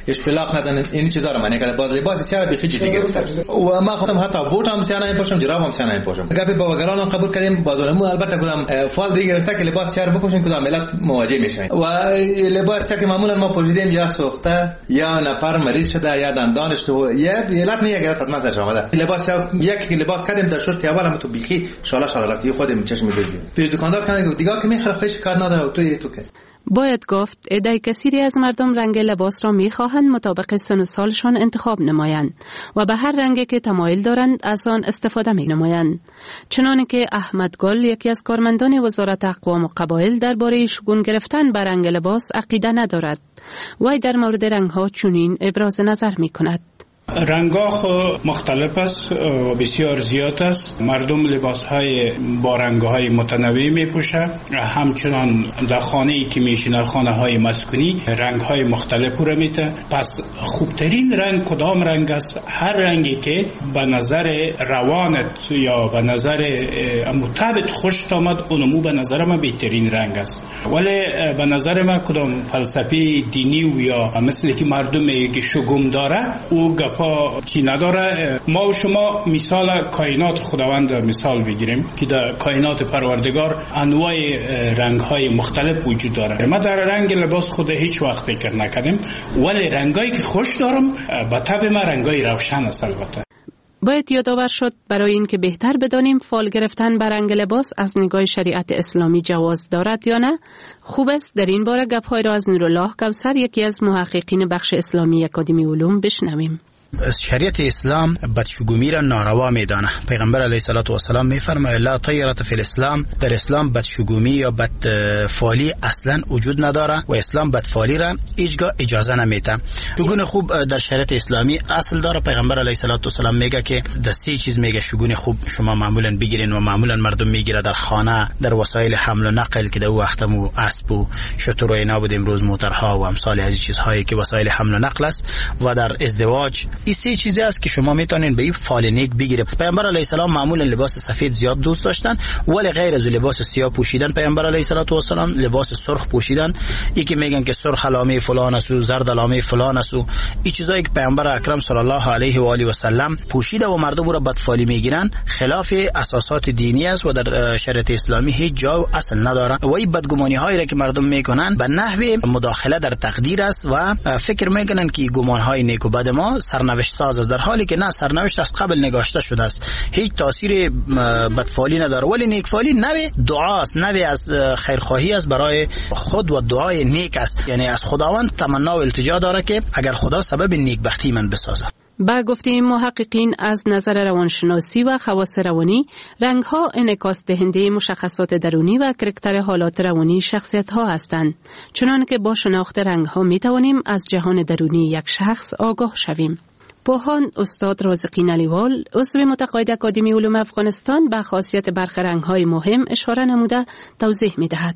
اشپلاق ندن، این چیزا رو معنی کرده. باز لباس سیاه بخی جدی گرفتن و ما خودم حتی بوت هم سیاه نمیپوشم، جراب هم سیاه نمیپوشم. گپی با وگران قبول کردیم، بازونمو البته کدام فال دیگه گرفته که لباس سیاه بپوشیم کدام ملت مواجه میشن و لباس سیاه که معمولا ما پوشیدیم یا سوخته یا نفر مریض شده یا دندانش تو یا علت نه گرفت مثلا آمده. لباس سیاه یک لباس کردیم در شورت اولم تو بخی شالا شالا رفتی خودم چشم میدیدیم. پیش دکاندار کنه دیگه که میخره خودش کار نداره تو تو که باید گفت عده کثیری از مردم رنگ لباس را می‌خواهند مطابق سن و سالشان انتخاب نمایند و به هر رنگی که تمایل دارند از آن استفاده می‌نمایند. چنانه که احمد گل یکی از کارمندان وزارت اقوام و قبایل درباره شگون گرفتن به رنگ لباس عقیده ندارد. وی در مورد رنگ‌ها چنین ابراز نظر می‌کند. رنگ‌ها مختلف است و بسیار زیاد است. مردم لباس‌های با رنگ‌های متنوع می‌پوشند. همچنان در خانه‌ای که می‌شینند، خانه‌های مسکونی، رنگ‌های مختلف را می‌ته. پس خوبترین رنگ کدام رنگ است؟ هر رنگی که به نظر روانت یا به نظر مطابق خوشت آمد، اونمو به نظر من بهترین رنگ است. ولی به نظر من کدام فلسفه دینی و یا مثل که مردمی که شگم داره او چی نداره. ما و شما مثال کائنات خداوند مثال بگیریم که در کائنات پروردگار انواع رنگ‌های مختلف وجود داره. ما در رنگ لباس خود هیچ وقت فکر نکردیم، ولی رنگایی که خوش دارم به طبع ما رنگای روشن است. البته باید یادآور شد برای این که بهتر بدانیم فال گرفتن بر رنگ لباس از نگاه شریعت اسلامی جواز دارد یا نه. خوب است در این باره گپ‌های را از نورالله کوثر، یکی از محققین بخش اسلامی اکادمی علوم، بشنویم. شریعت اسلام بدشگومی را ناروا میدانه. پیغمبر علیه الصلاة والسلام میفرماید لا طیرة فی الاسلام، در اسلام بدشگومی یا بدفالی اصلا وجود نداره و اسلام بدفالی را هیچگاه اجازه نمیده. شگون خوب در شریعت اسلامی اصل داره. پیغمبر علیه الصلاة والسلام میگه که در سه چیز میگه شگون خوب شما معمولا بگیرین و معمولا مردم میگیره در خانه، در وسایل حمل و نقل که در وقتمو اسب و شتر و اینا بود، امروز موترها و امثال از چیزهایی که وسایل حمل و نقل است، و در ازدواج. این سه چیزی است که شما میتونین به این فال نیک بگیرید. پیامبر علیه السلام معمولا لباس سفید زیاد دوست داشتن، ولی غیر از لباس سیاه پوشیدن پیامبر علیه السلام لباس سرخ پوشیدن. یکی میگن که سرخ علامه فلان است و زرد علامه فلان است و این چیزایی که پیامبر اکرم صلی الله علیه و آله و سلم پوشیده و مردم را بدفالی میگیرن خلاف اساسات دینی است و در شریعت اسلامی هیچ جای اصل نداره. و این بدگمانی هایی را که مردم میکنن به نحو مداخله در تقدیر است و فکر میکنن که گمان های نیک و بد ما سرنوشت ساز است، در حالی که نه، سرنوشت از قبل نگاشته شده است، هیچ تاثیر بدفالی نداره. ولی نیکفالی نوی دعاست، نوی از خیرخواهی است برای خود و دعای نیک است. یعنی از خداوند تمنا و التجا داره که اگر خدا سبب نیکبختی من بسازه. با گفته محققین از نظر روانشناسی و خواص روانی، رنگ‌ها انعکاس دهنده مشخصات درونی و کرکتر حالات روانی شخصیت‌ها هستند. چنانکه که با شناخت رنگ‌ها می‌توانیم از جهان درونی یک شخص آگاه شویم. بوهان استاد رازقی نلیوال، عضو متقاعد اکادمی علوم افغانستان، به خاصیت برخی رنگ‌های مهم اشاره نموده توضیح می‌دهد.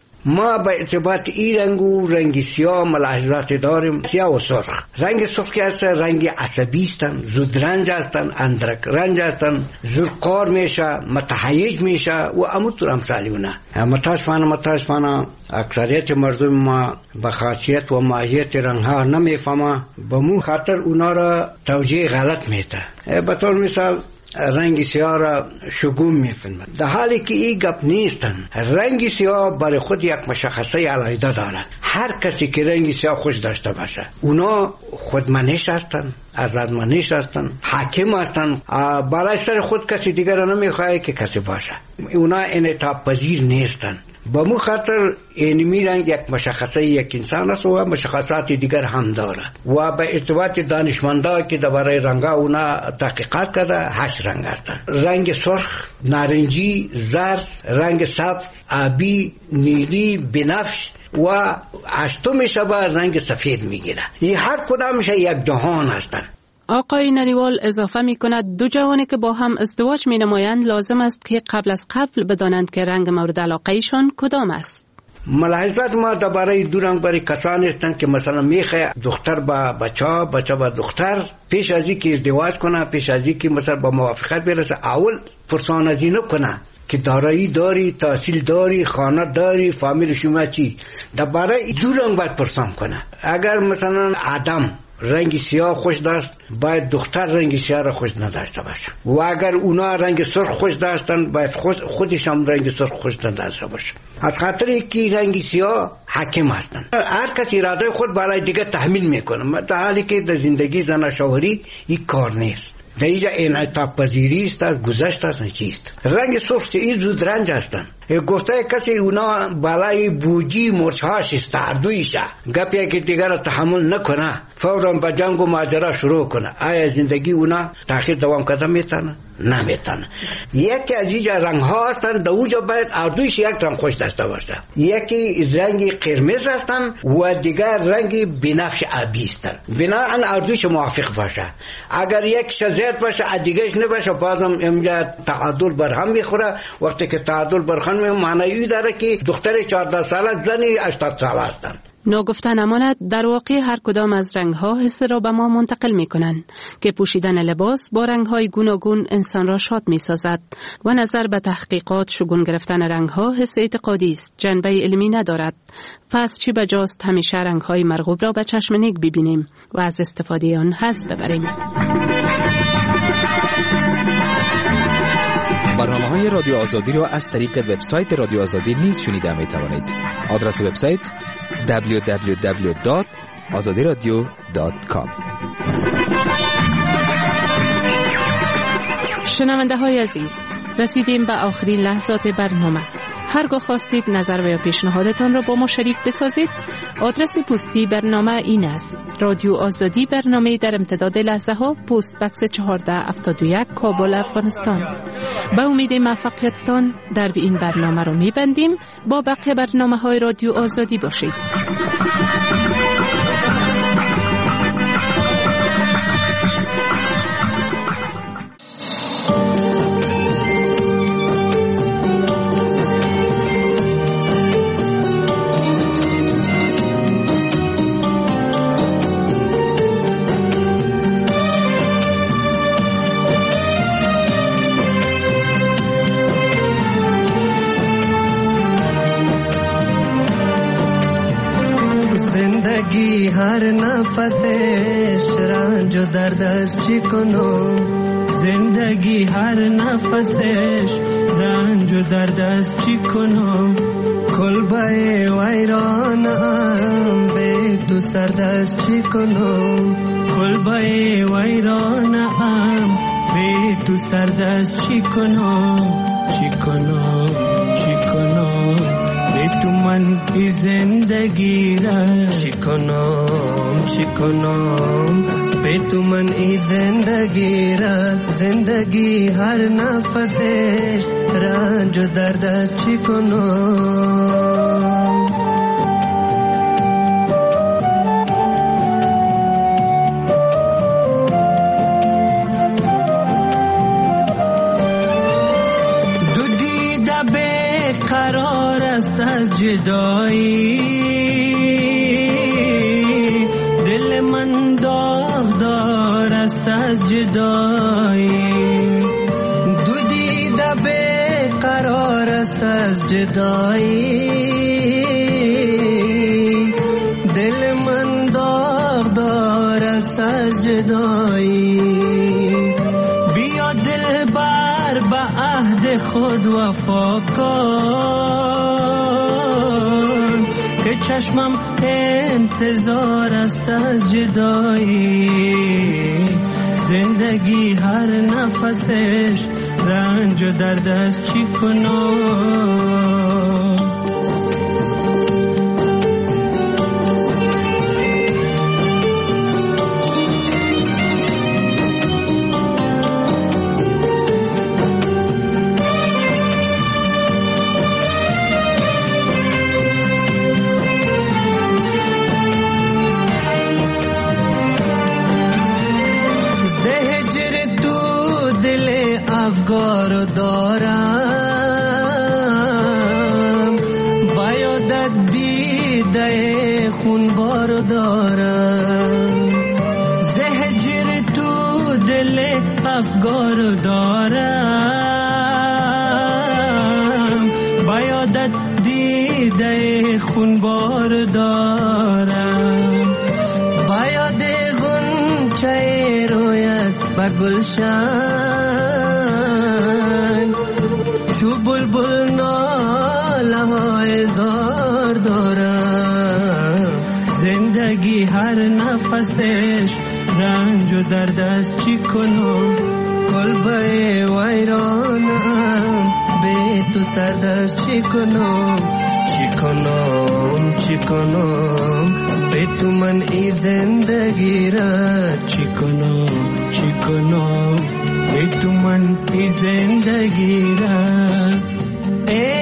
ما به ارتباط این رنگ و رنگ سیاه ملاحظات داریم. سیاه و سرخ، رنگ سرخ که هست رنگ عصبی هستن، زود رنج هستن، اندرک رنج هستن، زود قار میشه، متحیج میشه و اموتور امثالیونه. متاسفانه متاسفانه اکثریت مردم ما به خاصیت و ماهیت رنگ ها نمیفهمه، به مو خاطر اونا را توجیه غلط میده. به طور مثال رنگ سیاه را شگون میفهمند، در حالی که این گپ نیستن. رنگ سیاه برای خود یک مشخصه علیحده دارد. هر کسی که رنگ سیاه خوش داشته باشه اونا خودمنش هستن، آزادمنش هستن، حاکم هستن، برای سر خود کسی دیگر را نمیخواه که کسی باشه. اونا انعطاف پذیر نیستن. با مو خاطر اینمی رنگ یک مشخصه یک انسان است و مشخصات دیگر هم داره. و به ارتباط دانشمندا که درباره رنگا اونا تحقیقات کرده، هشت رنگ هستن. رنگ سرخ، نارنجی، زرد، رنگ سبز، آبی، نیلی، بنفش و هشتمش به رنگ سفید میگیره. این هر کدامش یک جهان هستن. آقای نریوال اضافه می کند دو جوانی که با هم ازدواج می نمایند لازم است که قبل از قبل بدانند که رنگ مورد علاقه ایشان کدام است. ملاحظات ما درباره دو رنگ برای کسانی هستند که مثلا میخه دختر با بچه، بچه با دختر، پیش از اینکه ازدواج کنه، پیش از اینکه مثلا با موافقت برسه، اول پرسان از اینو کنه که دارایی داری، تحصیل داری، خانه داری، فامیل شما چی. درباره دو رنگ باید پرسان کنه. اگر مثلا آدم رنگ سیاه خوش داشت باید دختر رنگ سیاه را خوش نداشته باشه و اگر اونا رنگ سرخ خوش داشتن باید خود خودش هم رنگ سرخ خوش نداشته باشه. از خاطر اینکه رنگ سیاه حاکم هستن هر کس اراده خود برای دیگه تحمیل میکنه، در حالی که در زندگی زن شوهری این کار نیست. در اینجا انعطاف پذیری است، از گذشت است، چیست. رنگ سرخ این زود رنج هستن. گفته کسی اونا بالای بوجی مرچهاش است اردویشه گپی که دیگر را تحمل نکنه فوراً به جنگ و ماجرا شروع کنه. آیا زندگی اونا تاخیر دوام کردن میتونه؟ نمیتونه. یکی از اینجا رنگ ها هستن در اونجا باید اردویش یک رنگ خوش داشته باشه. یکی رنگ قرمز هستن و دیگر رنگ بنفش آبی هستن. بنابراین اردویش موافق باشه. اگر یک شزیت باشه دیگهش نباشه بازم اینجا تعادل برهم میخوره. وقتی که تعادل برهم معنی داره که دختر چهارده ساله زنی هشتاد ساله هستن. ناگفته نماند در واقع هر کدام از رنگ‌ها حس را به ما منتقل می‌کنند که پوشیدن لباس با رنگ‌های گوناگون انسان را شاد می‌سازد و نظر به تحقیقات شگون گرفتن رنگ‌ها حس اعتقادی است، جنبه علمی ندارد. پس چی بجاست همیشه رنگ‌های مرغوب را به چشم نیک ببینیم و از استفاده آن حظ ببریم. برنامه‌های رادیو آزادی را از طریق وبسایت رادیو آزادی نیز شنیده می‌توانید. آدرس وبسایت دبلیو دبلیو دبلیو دات آزادی رادیو دات کام. شنونده های عزیز، رسیدیم به آخرین لحظات برنامه. هرگاه خواستید نظر و یا پیشنهادتان را با ما شریک بسازید، آدرس پستی برنامه این است: رادیو آزادی، برنامه در امتداد لحظه ها، پست بکس چهارده هفتاد و یک، کابل، افغانستان. با امید موفقیتتان در این برنامه را میبندیم. با بقیه برنامه های رادیو آزادی باشید. هر نفسش رنج و درد است چی کنم، زندگی هر نفسش رنج و درد است چی کنم، کلبه ویرانم به تو سرد است چی کنم، کلبه ویرانم به تو سرد است چی کنم، چی کنم چی کنم به تو من ای زندگی را چی کنم چی کنم به تو من ای زندگی را، زندگی هر نفسش رنج و درد است چی کنم. دو دیده به قرار است از جدایی، دل من داغدار است از جدایی، دو دیده به قرار است از جدایی، دل من داغدار است از جدایی، بیا دل بر به عهد خود وفا کن که چشمم انتظار است از جدایی، زندگی هر نفسش رنج و درد است چی کنم. افگار دارم باید دیده خونبار دارم، زهجر تو دل افگار دارم باید دیده خونبار دارم، باید گلشن چو بلبل ناله های زار دارم زندگی هر نفسش رنج و درد است چی کنم کلبه ویرانم به تو سرد است چی کنم چی کنم چی کنم به تو من ای زندگی را چی کنم چی کنم به تو من ای زندگی را